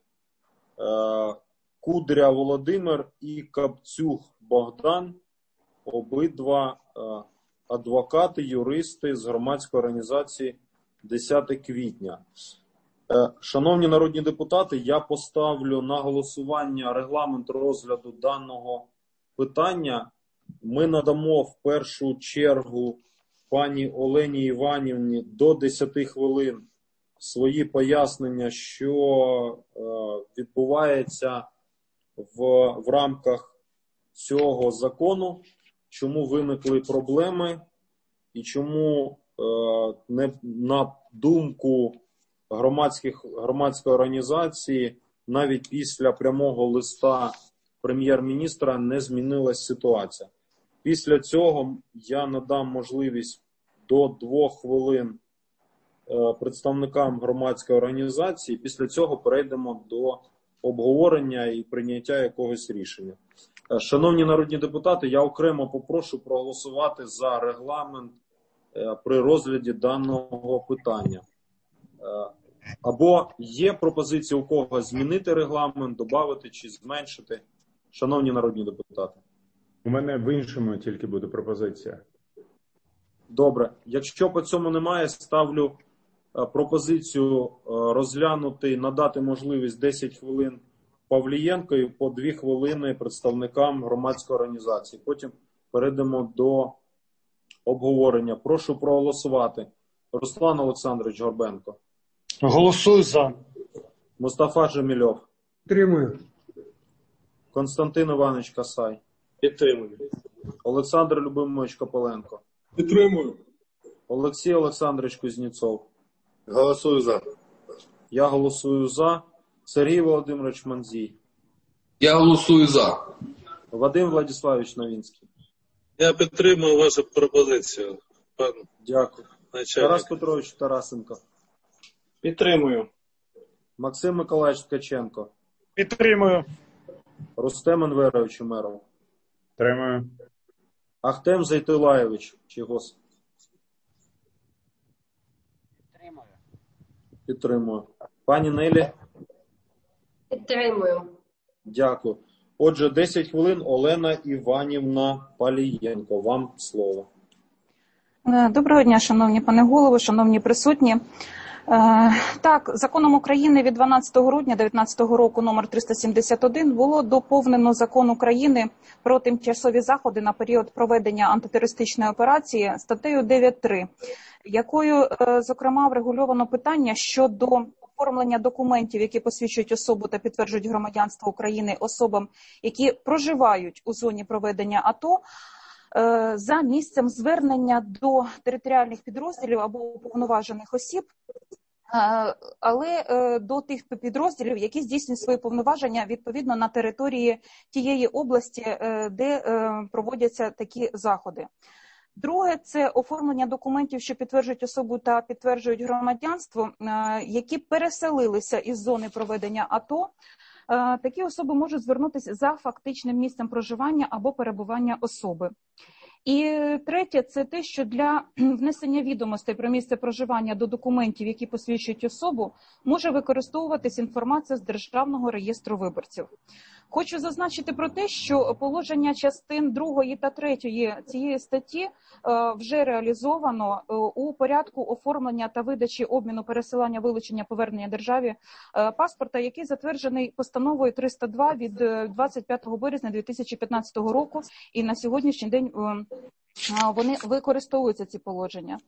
Кудря Володимир і Капцюх Богдан, обидва адвокати, юристи з громадської організації 10 квітня. Шановні народні депутати, я поставлю на голосування регламент розгляду даного питання. Ми надамо в першу чергу пані Олені Іванівні до 10 хвилин свої пояснення, що відбувається в рамках цього закону, чому виникли проблеми і чому, на думку громадської організації, навіть після прямого листа прем'єр-міністра не змінилась ситуація. Після цього я надам можливість до 2 хвилин представникам громадської організації. Після цього перейдемо до обговорення і прийняття якогось рішення. Шановні народні депутати, я окремо попрошу проголосувати за регламент при розгляді даного питання. Або є пропозиція у когось змінити регламент, додати чи зменшити? Шановні народні депутати. У мене в іншому тільки буде пропозиція. Добре. Якщо по цьому немає, ставлю пропозицію розглянути, надати можливість 10 хвилин Павлієнко і по 2 хвилини представникам громадської організації. Потім перейдемо до обговорення. Прошу проголосувати. Руслан Олександрович Горбенко. Голосую за. Мустафа Джемільов. Підтримую. Константин Іванович Касай. Підтримую. Олександр Любимович Копиленко. Підтримую. Олексій Олександрович Кузнєцов. Голосую за. Я голосую за. Сергій Володимирович Манзій. Я голосую за. Вадим Владиславович Новінський. Я підтримую вашу пропозицію, пан Дякую. начальник. Тарас Петрович Тарасенко. Підтримую. Максим Миколаївич Ткаченко. Підтримую. Рустем Енверович Умеров. Підтримую. Ахтем Зайтилаєвич Чигос. Підтримую. Пані Нелі. Підтримую. Дякую. Отже, 10 хвилин Олена Іванівна Палієнко. Вам слово. Доброго дня, шановні пане голово, шановні присутні. Так, законом України від 12 грудня 2019 року номер 371 було доповнено закон України про тимчасові заходи на період проведення антитерористичної операції статтею 9.3, якою, зокрема, врегульовано питання щодо оформлення документів, які посвідчують особу та підтверджують громадянство України особам, які проживають у зоні проведення АТО, за місцем звернення до територіальних підрозділів або уповноважених осіб, але до тих підрозділів, які здійснюють свої повноваження відповідно на території тієї області, де проводяться такі заходи. Друге – це оформлення документів, що підтверджують особу та підтверджують громадянство, які переселилися із зони проведення АТО. Такі особи можуть звернутися за фактичним місцем проживання або перебування особи. І третє – це те, що для внесення відомостей про місце проживання до документів, які посвідчують особу, може використовуватись інформація з Державного реєстру виборців. Хочу зазначити про те, що положення частин 2 та 3 цієї статті вже реалізовано у порядку оформлення та видачі обміну, пересилання, вилучення, повернення державі паспорта, який затверджений постановою 302 від 25 березня 2015 року, і на сьогоднішній день вони використовуються, ці положення.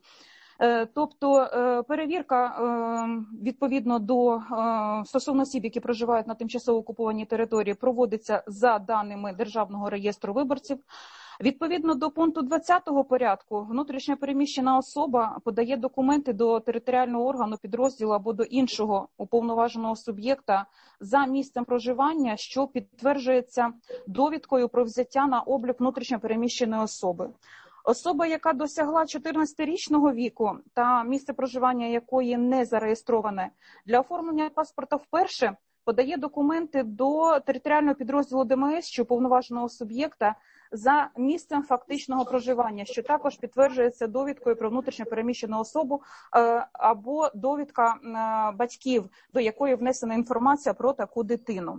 Тобто перевірка відповідно до стосовно осіб, які проживають на тимчасово окупованій території, проводиться за даними Державного реєстру виборців. Відповідно до пункту 20 порядку, внутрішньо переміщена особа подає документи до територіального органу, підрозділу або до іншого уповноваженого суб'єкта за місцем проживання, що підтверджується довідкою про взяття на облік внутрішньо переміщеної особи. Особа, яка досягла 14-річного віку та місце проживання якої не зареєстроване, для оформлення паспорта вперше подає документи до територіального підрозділу ДМС чи уповноваженого суб'єкта за місцем фактичного проживання, що також підтверджується довідкою про внутрішньо переміщену особу або довідка батьків, до якої внесена інформація про таку дитину.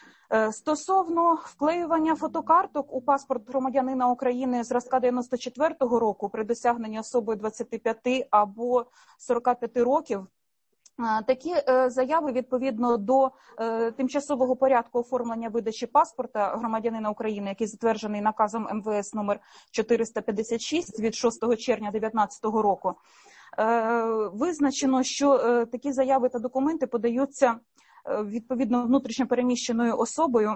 Стосовно вклеювання фотокарток у паспорт громадянина України зразка 94-го року при досягненні особою 25 або 45 років, такі заяви відповідно до тимчасового порядку оформлення видачі паспорта громадянина України, який затверджений наказом МВС номер 456 від 6 червня 2019 року, визначено, що такі заяви та документи подаються відповідно внутрішньо переміщеною особою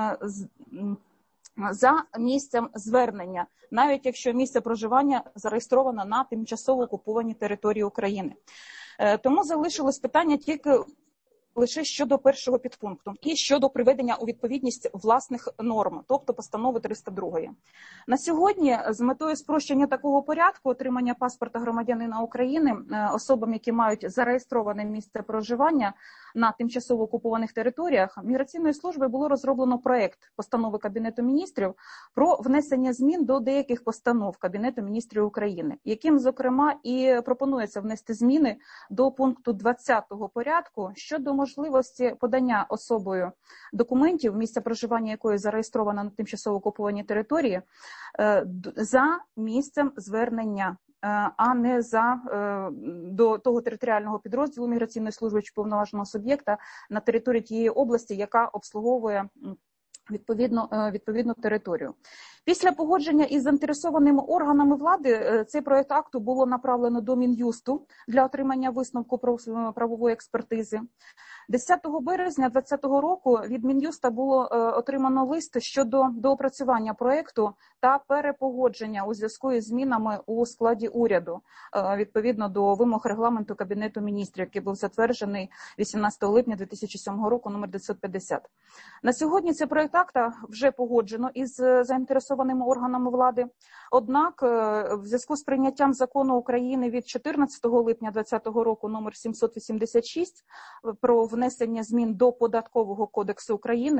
за місцем звернення, навіть якщо місце проживання зареєстровано на тимчасово окупованій території України. Тому залишилось питання тільки лише щодо першого підпункту і щодо приведення у відповідність власних норм, тобто постанови 302. На сьогодні з метою спрощення такого порядку отримання паспорта громадянина України особам, які мають зареєстроване місце проживання на тимчасово окупованих територіях, Міграційною службою було розроблено проект постанови Кабінету міністрів про внесення змін до деяких постанов Кабінету міністрів України, яким, зокрема, і пропонується внести зміни до пункту 20 порядку щодо можливості подання особою документів, місце проживання якої зареєстровано на тимчасово окупованій території, за місцем звернення, а не до того територіального підрозділу Міграційної служби чи повноваженого суб'єкта на території тієї області, яка обслуговує відповідну територію. Після погодження із заінтересованими органами влади цей проєкт акту було направлено до Мін'юсту для отримання висновку правової експертизи. 10 березня 2020 року від Мін'юста було отримано лист щодо доопрацювання проєкту та перепогодження у зв'язку із змінами у складі уряду, відповідно до вимог регламенту Кабінету міністрів, який був затверджений 18 липня 2007 року, номер 950. На сьогодні цей проєкт акта вже погоджено із заінтересованими органами влади. Однак, в зв'язку з прийняттям закону України від 14 липня 2020 року, номер 786, про внесення змін до Податкового кодексу України,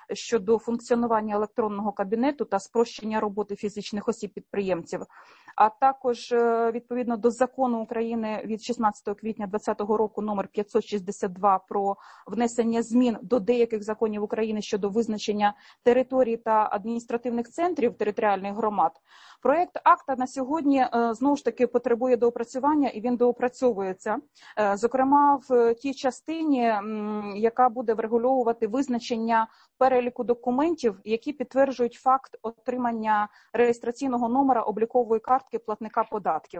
щодо функціонування електронного кабінету та спрощення роботи фізичних осіб-підприємців, а також відповідно до закону України від 16 квітня 2020 року номер 562 про внесення змін до деяких законів України щодо визначення територій та адміністративних центрів територіальних громад. Проєкт акта на сьогодні знову ж таки потребує доопрацювання, і він доопрацьовується. Зокрема, в тій частині, яка буде врегульовувати визначення переліку документів, які підтверджують факт отримання реєстраційного номера облікової картки платника податків.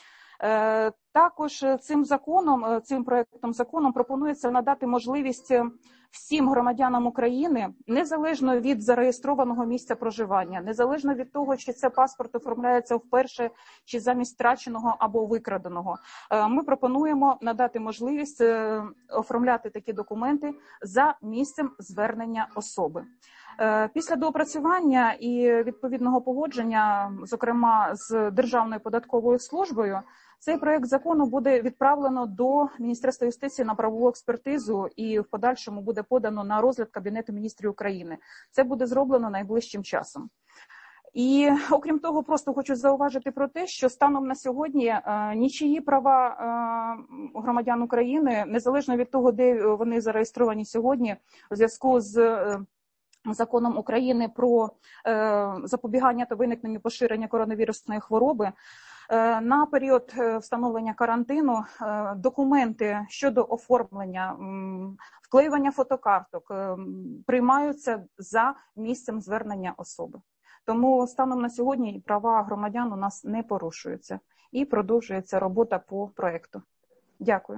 Також цим проектом законом пропонується надати можливість всім громадянам України, незалежно від зареєстрованого місця проживання, незалежно від того, чи це паспорт оформляється вперше, чи замість втраченого або викраденого. Ми пропонуємо надати можливість оформляти такі документи за місцем звернення особи. Після доопрацювання і відповідного погодження, зокрема з Державною податковою службою, цей проект закону буде відправлено до Міністерства юстиції на правову експертизу і в подальшому буде подано на розгляд Кабінету міністрів України. Це буде зроблено найближчим часом. І окрім того, просто хочу зауважити про те, що станом на сьогодні нічиї права громадян України, незалежно від того, де вони зареєстровані сьогодні, у зв'язку з Законом України про запобігання та виникнення поширення коронавірусної хвороби, на період встановлення карантину документи щодо оформлення, вклеювання фотокарток приймаються за місцем звернення особи. Тому станом на сьогодні права громадян у нас не порушуються і продовжується робота по проекту. Дякую.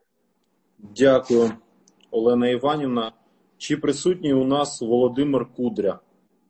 Дякую, Олена Іванівна. Чи присутній у нас Володимир Кудря?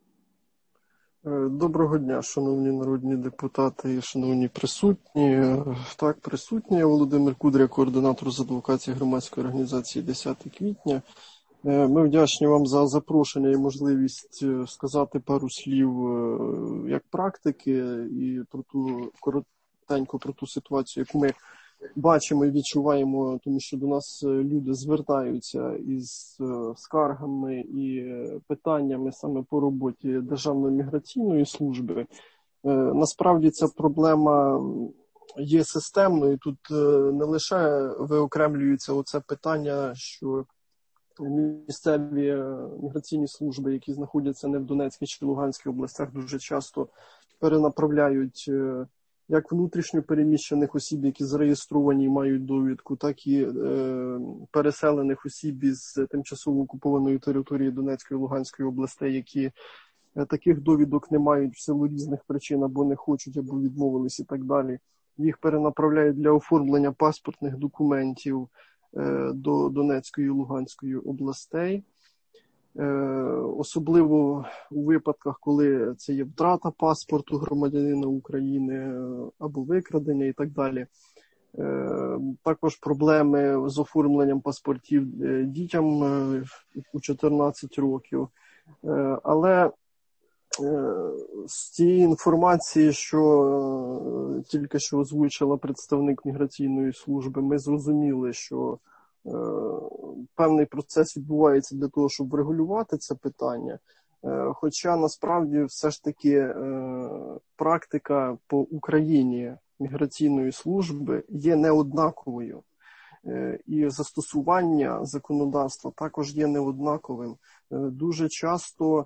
Доброго дня, шановні народні депутати і шановні присутні. Так, присутній Володимир Кудря, координатор з адвокації громадської організації 10 квітня. Ми вдячні вам за запрошення і можливість сказати пару слів як практики і коротенько про ту ситуацію, яку ми бачимо і відчуваємо, тому що до нас люди звертаються із скаргами і питаннями саме по роботі Державної міграційної служби. Насправді ця проблема є системною. Тут не лише виокремлюється оце питання, що місцеві міграційні служби, які знаходяться не в Донецькій чи Луганській областях, дуже часто перенаправляють як внутрішньо переміщених осіб, які зареєстровані і мають довідку, так і переселених осіб із тимчасово окупованої території Донецької і Луганської областей, які таких довідок не мають в силу різних причин, або не хочуть, або відмовились і так далі. Їх перенаправляють для оформлення паспортних документів до Донецької і Луганської областей. Особливо у випадках, коли це є втрата паспорту громадянина України або викрадення і так далі. Також проблеми з оформленням паспортів дітям у 14 років. Але з тієї інформації, що тільки що озвучила представник міграційної служби, ми зрозуміли, що певний процес відбувається для того, щоб врегулювати це питання. Хоча насправді все ж таки практика по Україні міграційної служби є неоднаковою. І застосування законодавства також є неоднаковим. Дуже часто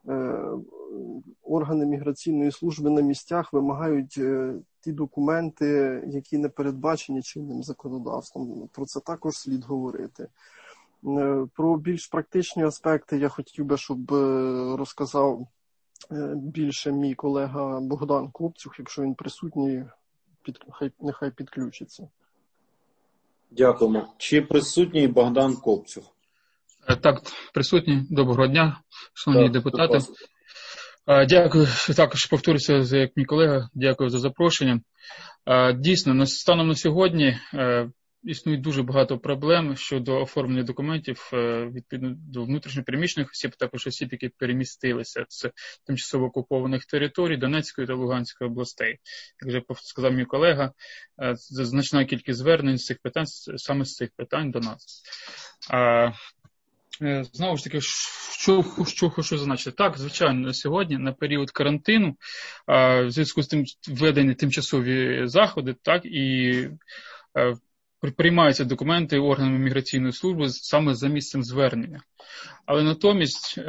органи міграційної служби на місцях вимагають ті документи, які не передбачені чинним законодавством. Про це також слід говорити. Про більш практичні аспекти я хотів би, щоб розказав більше мій колега Богдан Копцюх, якщо він присутній, нехай підключиться. Дякуємо. Чи присутній Богдан Копцюх? Так, присутній. Доброго дня, шановні депутати. Дякую, також повторюся, як мій колега, дякую за запрошення. Дійсно, станом на сьогодні існує дуже багато проблем щодо оформлення документів відповідно до внутрішньопереміщених осіб, також осіб, які перемістилися з тимчасово окупованих територій Донецької та Луганської областей. Як вже сказав мій колега, значна кількість звернень з цих питань, саме з цих питань до нас. Знову ж таки, що хочу зазначити. Так, звичайно, сьогодні, на період карантину, в зв'язку з тим введені тимчасові заходи, так, і приймаються документи органами міграційної служби саме за місцем звернення. Але натомість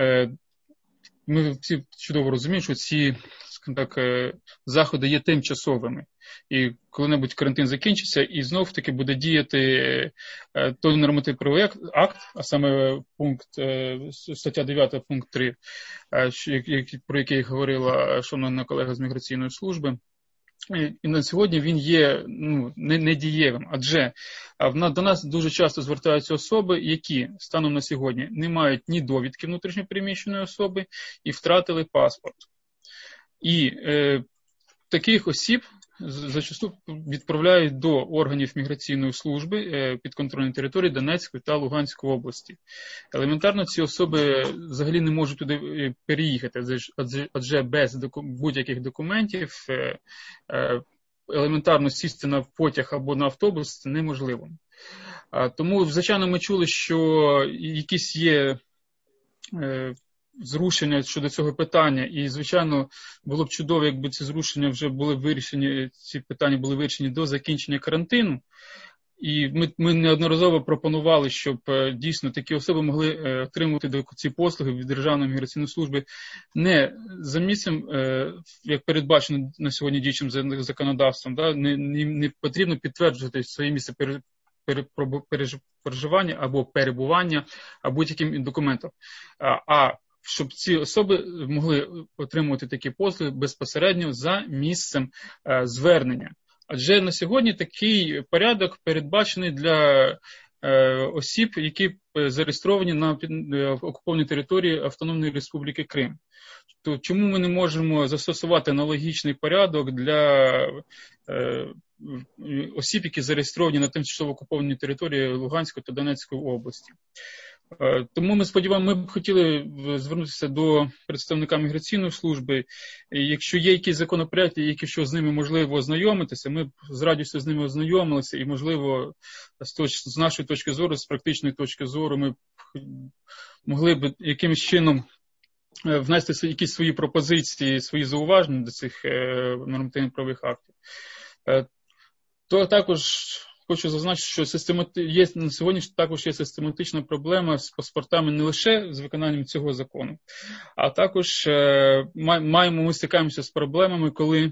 ми всі чудово розуміємо, що ці, скажімо так, заходи є тимчасовими. І коли-небудь карантин закінчиться, і знов-таки буде діяти той нормативний акт, а саме стаття 9, пункт 3, про який говорила шановна колега з міграційної служби. І на сьогодні він є недієвим, адже до нас дуже часто звертаються особи, які станом на сьогодні не мають ні довідки внутрішньопереміщеної особи і втратили паспорт. І таких осіб зачасту відправляють до органів міграційної служби підконтрольної території Донецької та Луганської області. Елементарно ці особи взагалі не можуть туди переїхати, адже без будь-яких документів елементарно сісти на потяг або на автобус це неможливо. Тому, звичайно, ми чули, що якісь є зрушення щодо цього питання, і, звичайно, було б чудово, якби ці зрушення вже були вирішені, ці питання були вирішені до закінчення карантину. І ми неодноразово пропонували, щоб дійсно такі особи могли отримувати ці послуги від Державної міграційної служби не за місцем, як передбачено на сьогодні діючим законодавством, да, не потрібно підтверджувати своє місце проживання або перебування або будь-яким документом, а щоб ці особи могли отримувати такі послуги безпосередньо за місцем звернення. Адже на сьогодні такий порядок передбачений для осіб, які зареєстровані на окупованій території Автономної Республіки Крим. То чому ми не можемо застосувати аналогічний порядок для осіб, які зареєстровані на тимчасово окупованій території Луганської та Донецької області? Тому ми сподіваємося, ми б хотіли звернутися до представника міграційної служби. І якщо є якісь законопроекти, якщо з ними можливо ознайомитися, ми б з радістю з ними ознайомилися і, можливо, з нашої точки зору, з практичної точки зору, ми б могли б якимось чином внести якісь свої пропозиції, свої зауваження до цих нормативно-правових актів. То також хочу зазначити, що на сьогодні також є систематична проблема з паспортами не лише з виконанням цього закону, а також ми стикаємося з проблемами, коли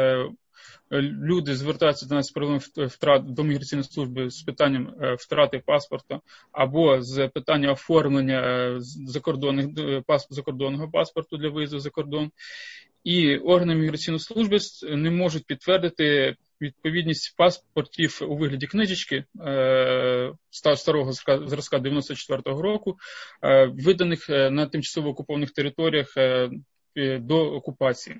люди звертаються до нас з проблемами до міграційної служби з питанням втрати паспорта або з питання оформлення закордонного паспорту для виїзду за кордон. І органи міграційної служби не можуть підтвердити відповідність паспортів у вигляді книжечки старого зразка 94-го року, виданих на тимчасово окупованих територіях до окупації.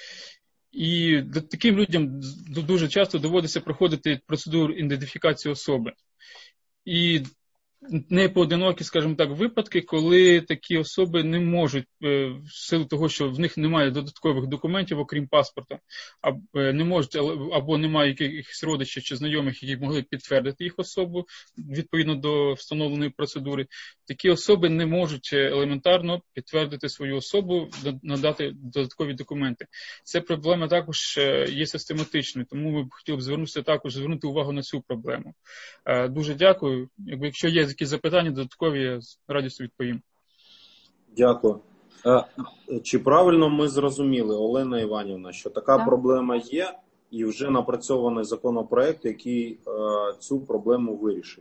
І таким людям дуже часто доводиться проходити процедуру ідентифікації особи. І не поодинокі, скажімо так, випадки, коли такі особи не можуть, в силу того, що в них немає додаткових документів, окрім паспорта, не можуть, або немає якихось родичів чи знайомих, які могли підтвердити їх особу відповідно до встановленої процедури, такі особи не можуть елементарно підтвердити свою особу, надати додаткові документи. Ця проблема також є систематичною, тому ми б хотіли звернути увагу на цю проблему. Дуже дякую. Якщо є якісь запитання додаткові, я з радістю відповім. Дякую. Чи правильно ми зрозуміли, Олена Іванівна, що така проблема є і вже напрацьований законопроект, який цю проблему вирішить?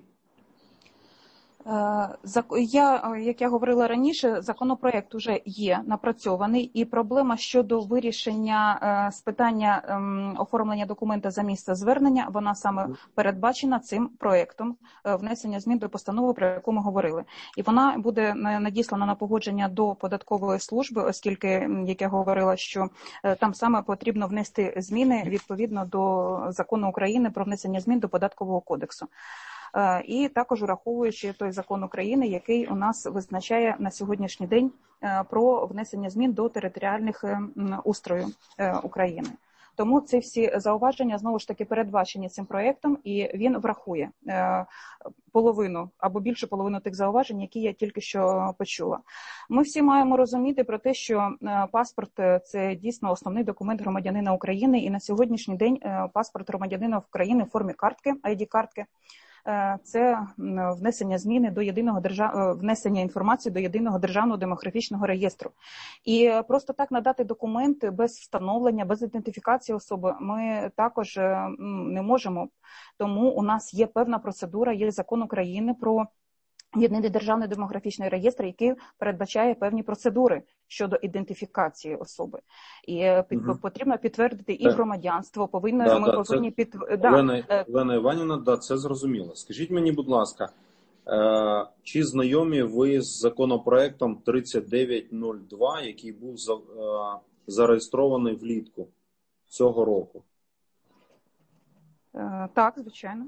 Як я говорила раніше, законопроект вже є напрацьований, і проблема щодо вирішення з питання оформлення документа за місце звернення, вона саме передбачена цим проектом внесення змін до постанови, про яку ми говорили. І вона буде надіслана на погодження до податкової служби, оскільки, як я говорила, що там саме потрібно внести зміни відповідно до закону України про внесення змін до Податкового кодексу. І також враховуючи той закон України, який у нас визначає на сьогоднішній день про внесення змін до територіальних устрою України. Тому ці всі зауваження, знову ж таки, передбачені цим проєктом, і він врахує половину або більше половину тих зауважень, які я тільки що почула. Ми всі маємо розуміти про те, що паспорт – це дійсно основний документ громадянина України, і на сьогоднішній день паспорт громадянина України в формі картки, ID-картки, це внесення зміни до внесення інформації до єдиного державного демографічного реєстру. І просто так надати документи без встановлення, без ідентифікації особи ми також не можемо. Тому у нас є певна процедура, є закон України про єдиний державний демографічний реєстр, який передбачає певні процедури щодо ідентифікації особи. І потрібно підтвердити і громадянство, Олена Іванівна, це зрозуміло. Скажіть мені, будь ласка, чи знайомі ви з законопроектом 3902, який був зареєстрований влітку цього року? Так, звичайно.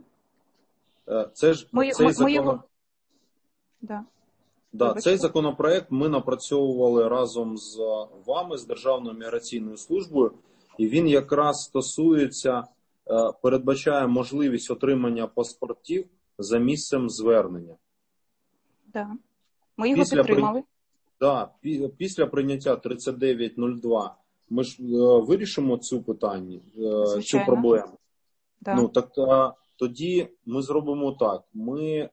Цей законопроект ми напрацьовували разом з вами, з Державною міграційною службою, і він якраз стосується, передбачає можливість отримання паспортів за місцем звернення. Так. Ми його підтримали. Після прийняття 3902 ми ж вирішимо цю питання, цю проблему. Тоді ми зробимо так. Ми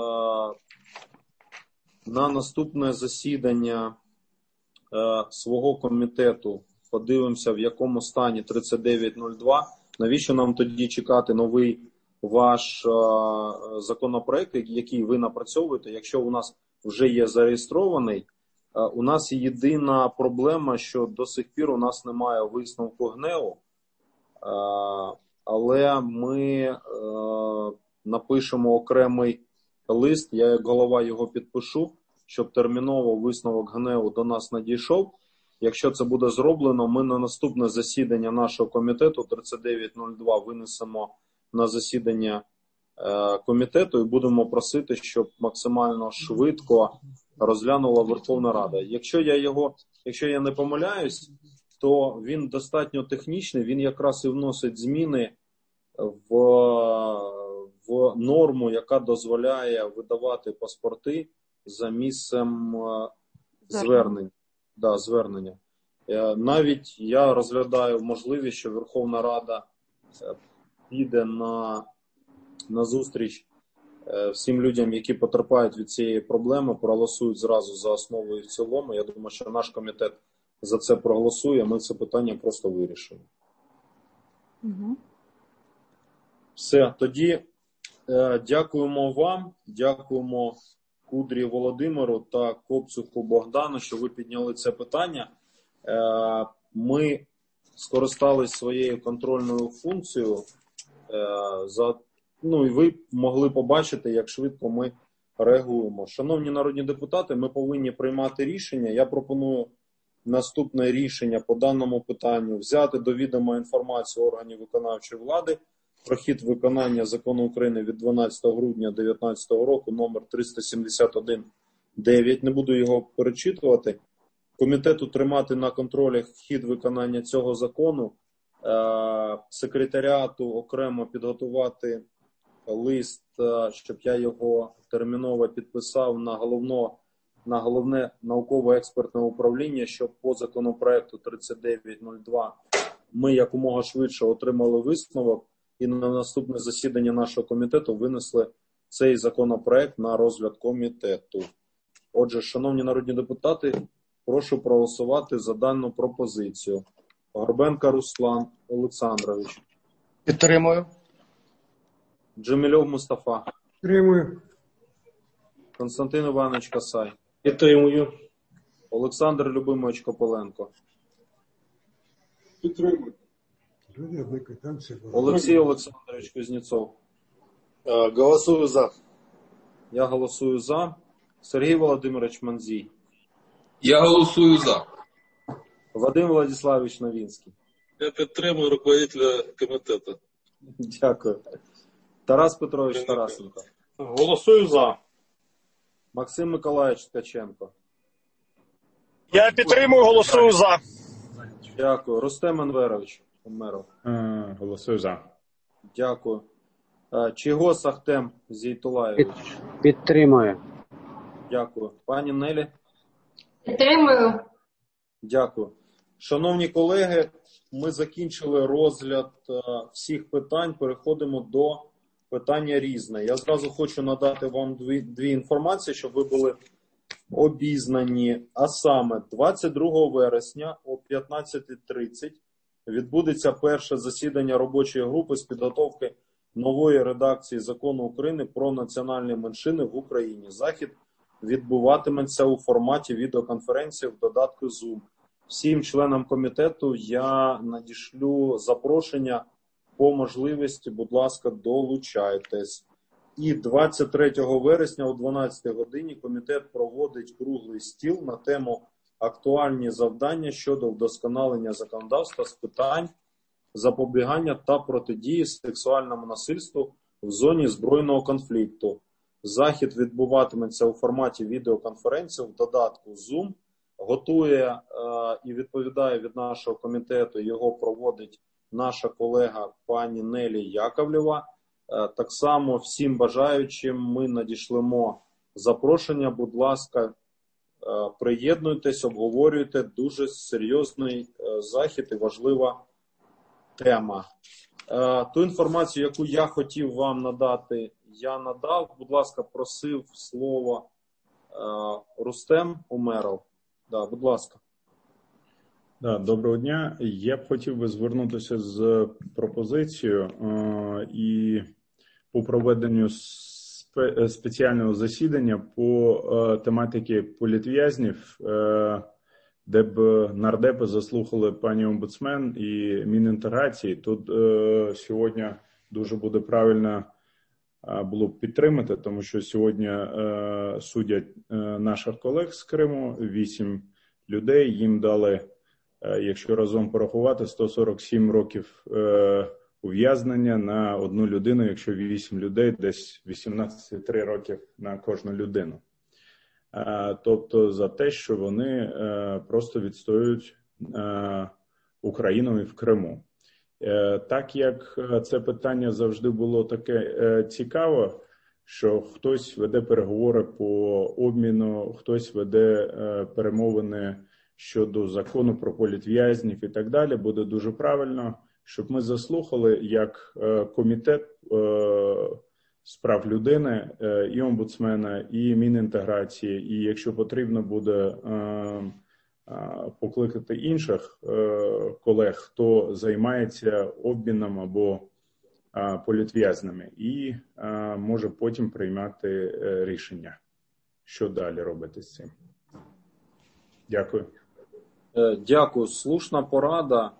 на наступне засідання свого комітету подивимося, в якому стані 3902. Навіщо нам тоді чекати новий ваш законопроект, який ви напрацьовуєте, якщо у нас вже є зареєстрований? У нас є єдина проблема, що до сих пір у нас немає висновку ГНЕУ, але ми напишемо окремий лист, я як голова його підпишу, щоб терміново висновок ГНЕУ до нас надійшов. Якщо це буде зроблено, ми на наступне засідання нашого комітету 3902 винесемо на засідання комітету і будемо просити, щоб максимально швидко розглянула Верховна Рада. Якщо я не помиляюсь, то він достатньо технічний, він якраз і вносить зміни в норму, яка дозволяє видавати паспорти за місцем звернення. Навіть я розглядаю можливість, що Верховна Рада піде на зустріч всім людям, які потерпають від цієї проблеми, проголосують зразу за основу і в цілому. Я думаю, що наш комітет за це проголосує, ми це питання просто вирішимо. Все, тоді дякуємо вам, дякуємо Кудрі Володимиру та Кобцюху Богдану, що ви підняли це питання. Ми скористались своєю контрольною функцією, і ви могли побачити, як швидко ми реагуємо. Шановні народні депутати, ми повинні приймати рішення. Я пропоную наступне рішення по даному питанню: взяти до відома інформацію органів виконавчої влади про хід виконання Закону України від 12 грудня 2019 року номер 371-9. Не буду його перечитувати. Комітету тримати на контролі хід виконання цього закону. Секретаріату окремо підготувати лист, щоб я його терміново підписав на головне науково-експертне управління, щоб по законопроекту 3902 ми якомога швидше отримали висновок і на наступне засідання нашого комітету винесли цей законопроект на розгляд комітету. Отже, шановні народні депутати, прошу проголосувати за дану пропозицію. Горбенко Руслан Олександрович. Підтримую. Джемільов Мустафа. Підтримую. Константин Іванович Касай. Підтримую. Олександр Любимович Кополенко. Підтримую. Олексій Олександрович Кузнєцов. Голосую за. Я голосую за. Сергій Володимирович Манзій. Я голосую за. Вадим Владиславович Новінський. Я підтримую руководителя комітету. Дякую. Тарас Петрович Тарасенко. Голосую за. Максим Миколаївич Ткаченко. Я підтримую, голосую за. Дякую. Рустем Енверович. Умеров. Голосую за. Дякую. Чигос Ахтем Зейтулаєвич. Підтримую. Дякую. Пані Нелі. Підтримую. Дякую. Шановні колеги, ми закінчили розгляд всіх питань. Переходимо до питання різне. Я зразу хочу надати вам дві інформації, щоб ви були обізнані. А саме 22 вересня о 15:30 відбудеться перше засідання робочої групи з підготовки нової редакції Закону України про національні меншини в Україні. Захід відбуватиметься у форматі відеоконференції в додатку Zoom. Всім членам комітету я надішлю запрошення по можливості, будь ласка, долучайтесь. І 23 вересня о 12 годині комітет проводить круглий стіл на тему «Актуальні завдання щодо вдосконалення законодавства з питань запобігання та протидії сексуальному насильству в зоні збройного конфлікту». Захід відбуватиметься у форматі відеоконференції в додатку Zoom. Готує і відповідає від нашого комітету, його проводить наша колега пані Нелі Яковлєва. Так само всім бажаючим ми надішлемо запрошення. Будь ласка, приєднуйтесь, обговорюйте. Дуже серйозний захід і важлива тема. Ту інформацію, яку я хотів вам надати, я надав. Будь ласка, просив слово Рустем Умеров. Да, будь ласка. Да, доброго дня. Я б хотів би звернутися з пропозицією і по проведенню спеціального засідання по тематиці політв'язнів, де б нардепи заслухали пані омбудсмен і Мінінтеграції. Тут сьогодні дуже буде правильно було б підтримати, тому що сьогодні судять наших колег з Криму, 8 людей, їм дали, якщо разом порахувати, 147 років ув'язнення на одну людину, якщо 8 людей, десь 18-3 років на кожну людину. Тобто за те, що вони просто відстоюють Україну і в Криму. Так як це питання завжди було таке цікаве, що хтось веде переговори по обміну, хтось веде перемовини щодо закону про політв'язнів і так далі, буде дуже правильно, щоб ми заслухали як комітет з прав людини і омбудсмена, і Мінінтеграції, і якщо потрібно буде покликати інших колег, хто займається обміном або політв'язнями, і може потім приймати рішення, що далі робити з цим. Дякую. Дякую. Слушна порада.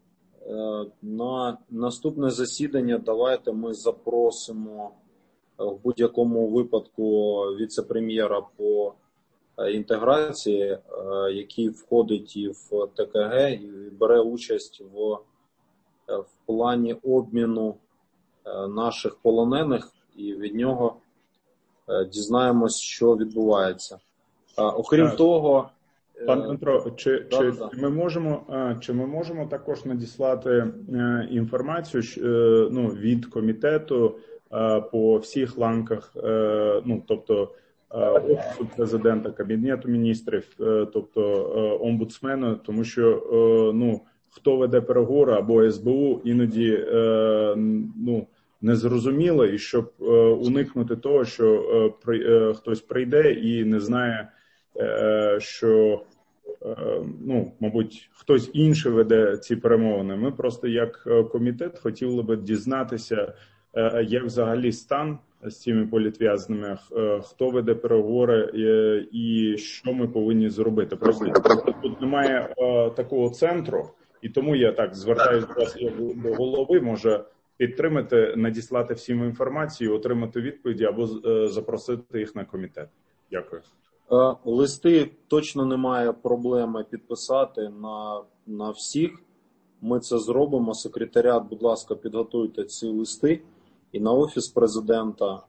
На наступне засідання давайте ми запросимо в будь-якому випадку віце-прем'єра по інтеграції, який входить і в ТКГ, і бере участь в плані обміну наших полонених, і від нього дізнаємось, що відбувається. Окрім того, пан Дмитро, чи ми можемо також надіслати інформацію від комітету по всіх ланках, тобто Офісу президента, Кабінету міністрів, тобто омбудсмена, тому що хто веде переговори або СБУ, іноді незрозуміло, і щоб уникнути того, що хтось прийде і не знає, що мабуть, хтось інший веде ці перемовини. Ми просто як комітет хотіли би дізнатися, як взагалі стан з цими політв'язнями, хто веде переговори і що ми повинні зробити. Просто тут немає такого центру, і тому я так звертаюся до вас до голови, може підтримати, надіслати всім інформацію, отримати відповіді або запросити їх на комітет. Дякую. Листи точно немає проблеми підписати на всіх. Ми це зробимо. Секретаріат, будь ласка, підготуйте ці листи і на Офіс президента,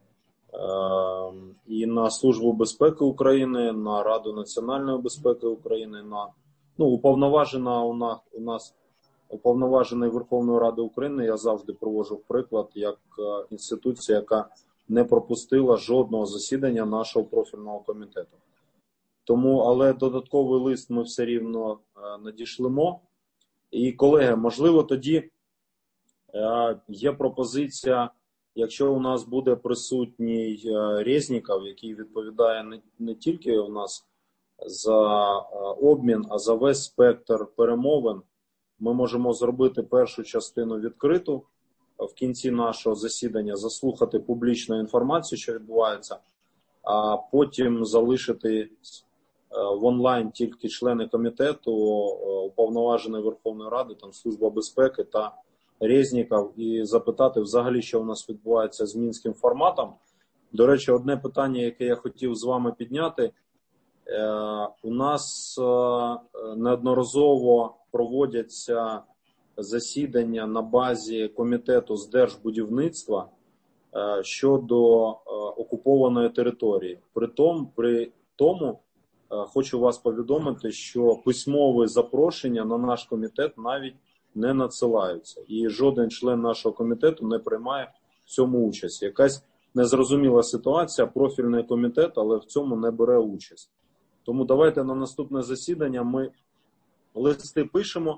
і на Службу безпеки України, на Раду національної безпеки України, на уповноважена у нас уповноважений Верховної Ради України, я завжди проводжу приклад як інституція, яка не пропустила жодного засідання нашого профільного комітету. Тому, але додатковий лист ми все рівно надішлемо. І, колеги, можливо, тоді є пропозиція, якщо у нас буде присутній Резніков, який відповідає не тільки у нас за обмін, а за весь спектр перемовин, ми можемо зробити першу частину відкриту в кінці нашого засідання, заслухати публічну інформацію, що відбувається, а потім залишити в онлайн тільки члени комітету, уповноваженої Верховної Ради, там Служба безпеки та Резніков, і запитати взагалі, що у нас відбувається з мінським форматом. До речі, одне питання, яке я хотів з вами підняти. У нас неодноразово проводяться засідання на базі комітету з держбудівництва щодо окупованої території. При тому хочу вас повідомити, що письмові запрошення на наш комітет навіть не надсилаються. І жоден член нашого комітету не приймає в цьому участь. Якась незрозуміла ситуація, профільний комітет, але в цьому не бере участь. Тому давайте на наступне засідання ми листи пишемо,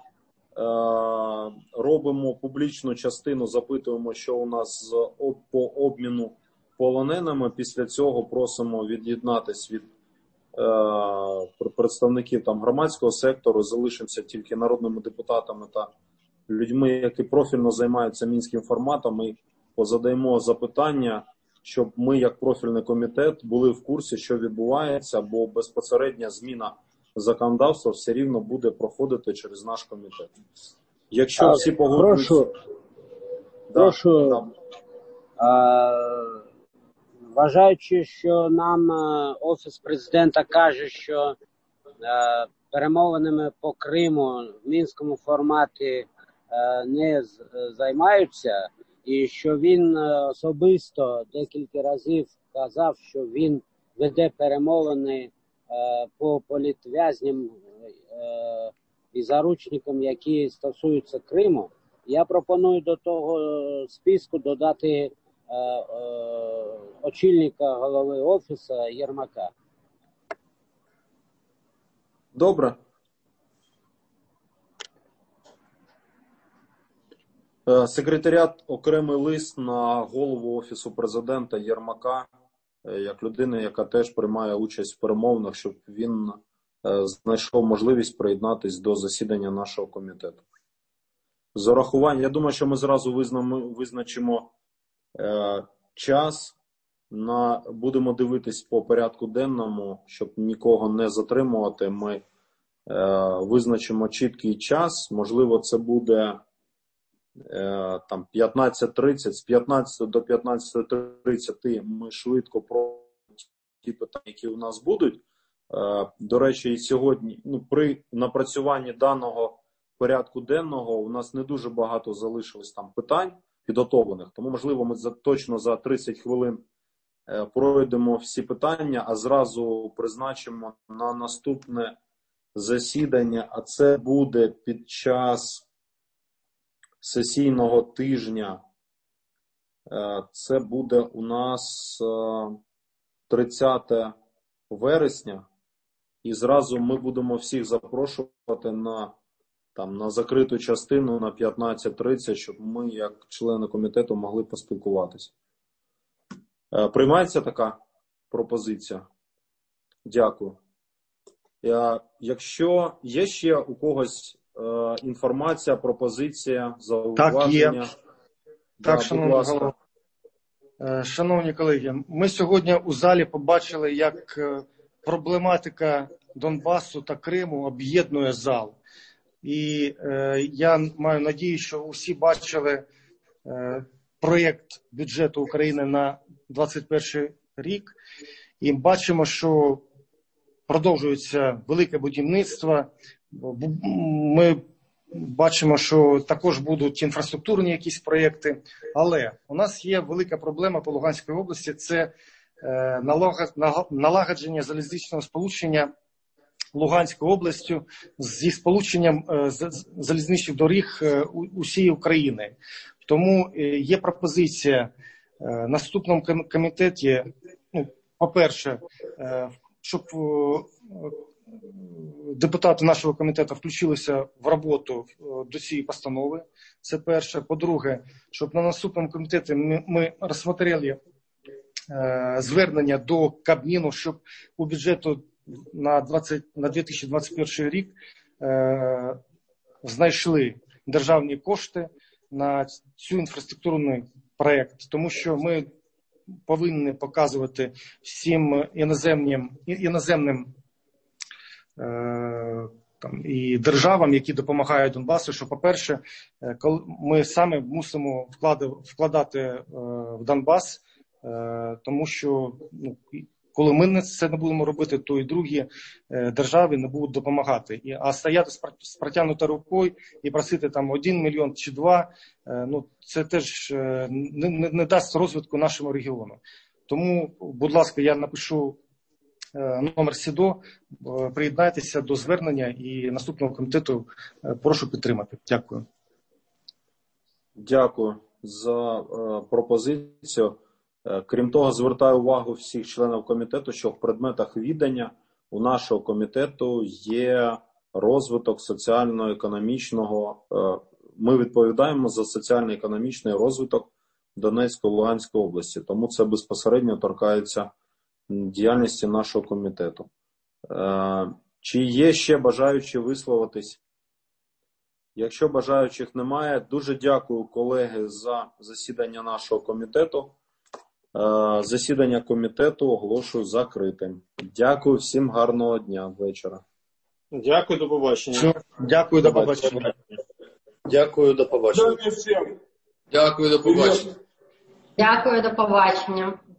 робимо публічну частину, запитуємо, що у нас по обміну полоненими. Після цього просимо від'єднатись від представників там громадського сектору, залишимося тільки народними депутатами та людьми, які профільно займаються мінським форматом, і позадаємо запитання, щоб ми, як профільний комітет, були в курсі, що відбувається, бо безпосередня зміна законодавства все рівно буде проходити через наш комітет. Якщо всі погоджуються... Прошу. Вважаючи, що нам Офіс Президента каже, що перемовинами по Криму в мінському форматі не займаються, і що він особисто декілька разів казав, що він веде перемовини по політв'язням і заручникам, які стосуються Криму, я пропоную до того списку додати очільника голови Офісу Єрмака. Добре. Секретаріат окремий лист на голову Офісу Президента Єрмака, як людини, яка теж приймає участь в перемовинах, щоб він знайшов можливість приєднатися до засідання нашого комітету. З урахуванням, я думаю, що ми зразу визначимо час, будемо дивитись по порядку денному, щоб нікого не затримувати. Ми визначимо чіткий час, можливо, це буде там 15:30, з 15 до 15:30 ми швидко про ті питання, які у нас будуть. До речі, і сьогодні при напрацюванні даного порядку денного у нас не дуже багато залишилось там питань підготовлених, тому можливо ми точно за 30 хвилин пройдемо всі питання, а зразу призначимо на наступне засідання, а це буде під час сесійного тижня. Це буде у нас 30 вересня, і зразу ми будемо всіх запрошувати на закриту частину на 15:30, щоб ми, як члени комітету, могли поспілкуватися. Приймається така пропозиція? Дякую. Якщо є ще у когось інформація, пропозиція, зауваження? Так, є. Так, шановні колеги, ми сьогодні у залі побачили, як проблематика Донбасу та Криму об'єднує зал. І я маю надію, що усі бачили проєкт бюджету України на 2021 рік. І бачимо, що продовжується велике будівництво. Ми бачимо, що також будуть інфраструктурні якісь проєкти. Але у нас є велика проблема по Луганській області – це налагодження залізничного сполучення Луганською областю зі сполученням залізничних доріг усієї України. Тому є пропозиція в наступному комітеті, по-перше, щоб депутати нашого комітету включилися в роботу до цієї постанови. Це перше. По-друге, щоб на наступному комітеті ми розсмотрели звернення до Кабміну, щоб у бюджету на 2021 рік знайшли державні кошти на цю інфраструктурний проєкт. Тому що ми повинні показувати всім іноземним і державам, які допомагають Донбасу, що, по-перше, ми саме мусимо вкладати в Донбас, тому що коли ми це не будемо робити, то і другі держави не будуть допомагати. А стояти з протягнутою рукою і просити там 1 мільйон чи 2, це теж не дасть розвитку нашому регіону. Тому, будь ласка, я напишу номер СІДО, приєднайтеся до звернення і наступного комітету прошу підтримати. Дякую. Дякую за пропозицію. Крім того, звертаю увагу всіх членів комітету, що в предметах відання у нашого комітету є розвиток соціально-економічного. Ми відповідаємо за соціально-економічний розвиток Донецької, Луганської області, тому це безпосередньо торкається діяльності нашого комітету. Чи є ще бажаючі висловитись? Якщо бажаючих немає, дуже дякую, колеги, за засідання нашого комітету. Засідання комітету оголошую закритим. Дякую всім, гарного дня, вечора. Дякую, до побачення. Дякую, до побачення. Дякую, до побачення. Дякую, до побачення. Дякую, до побачення.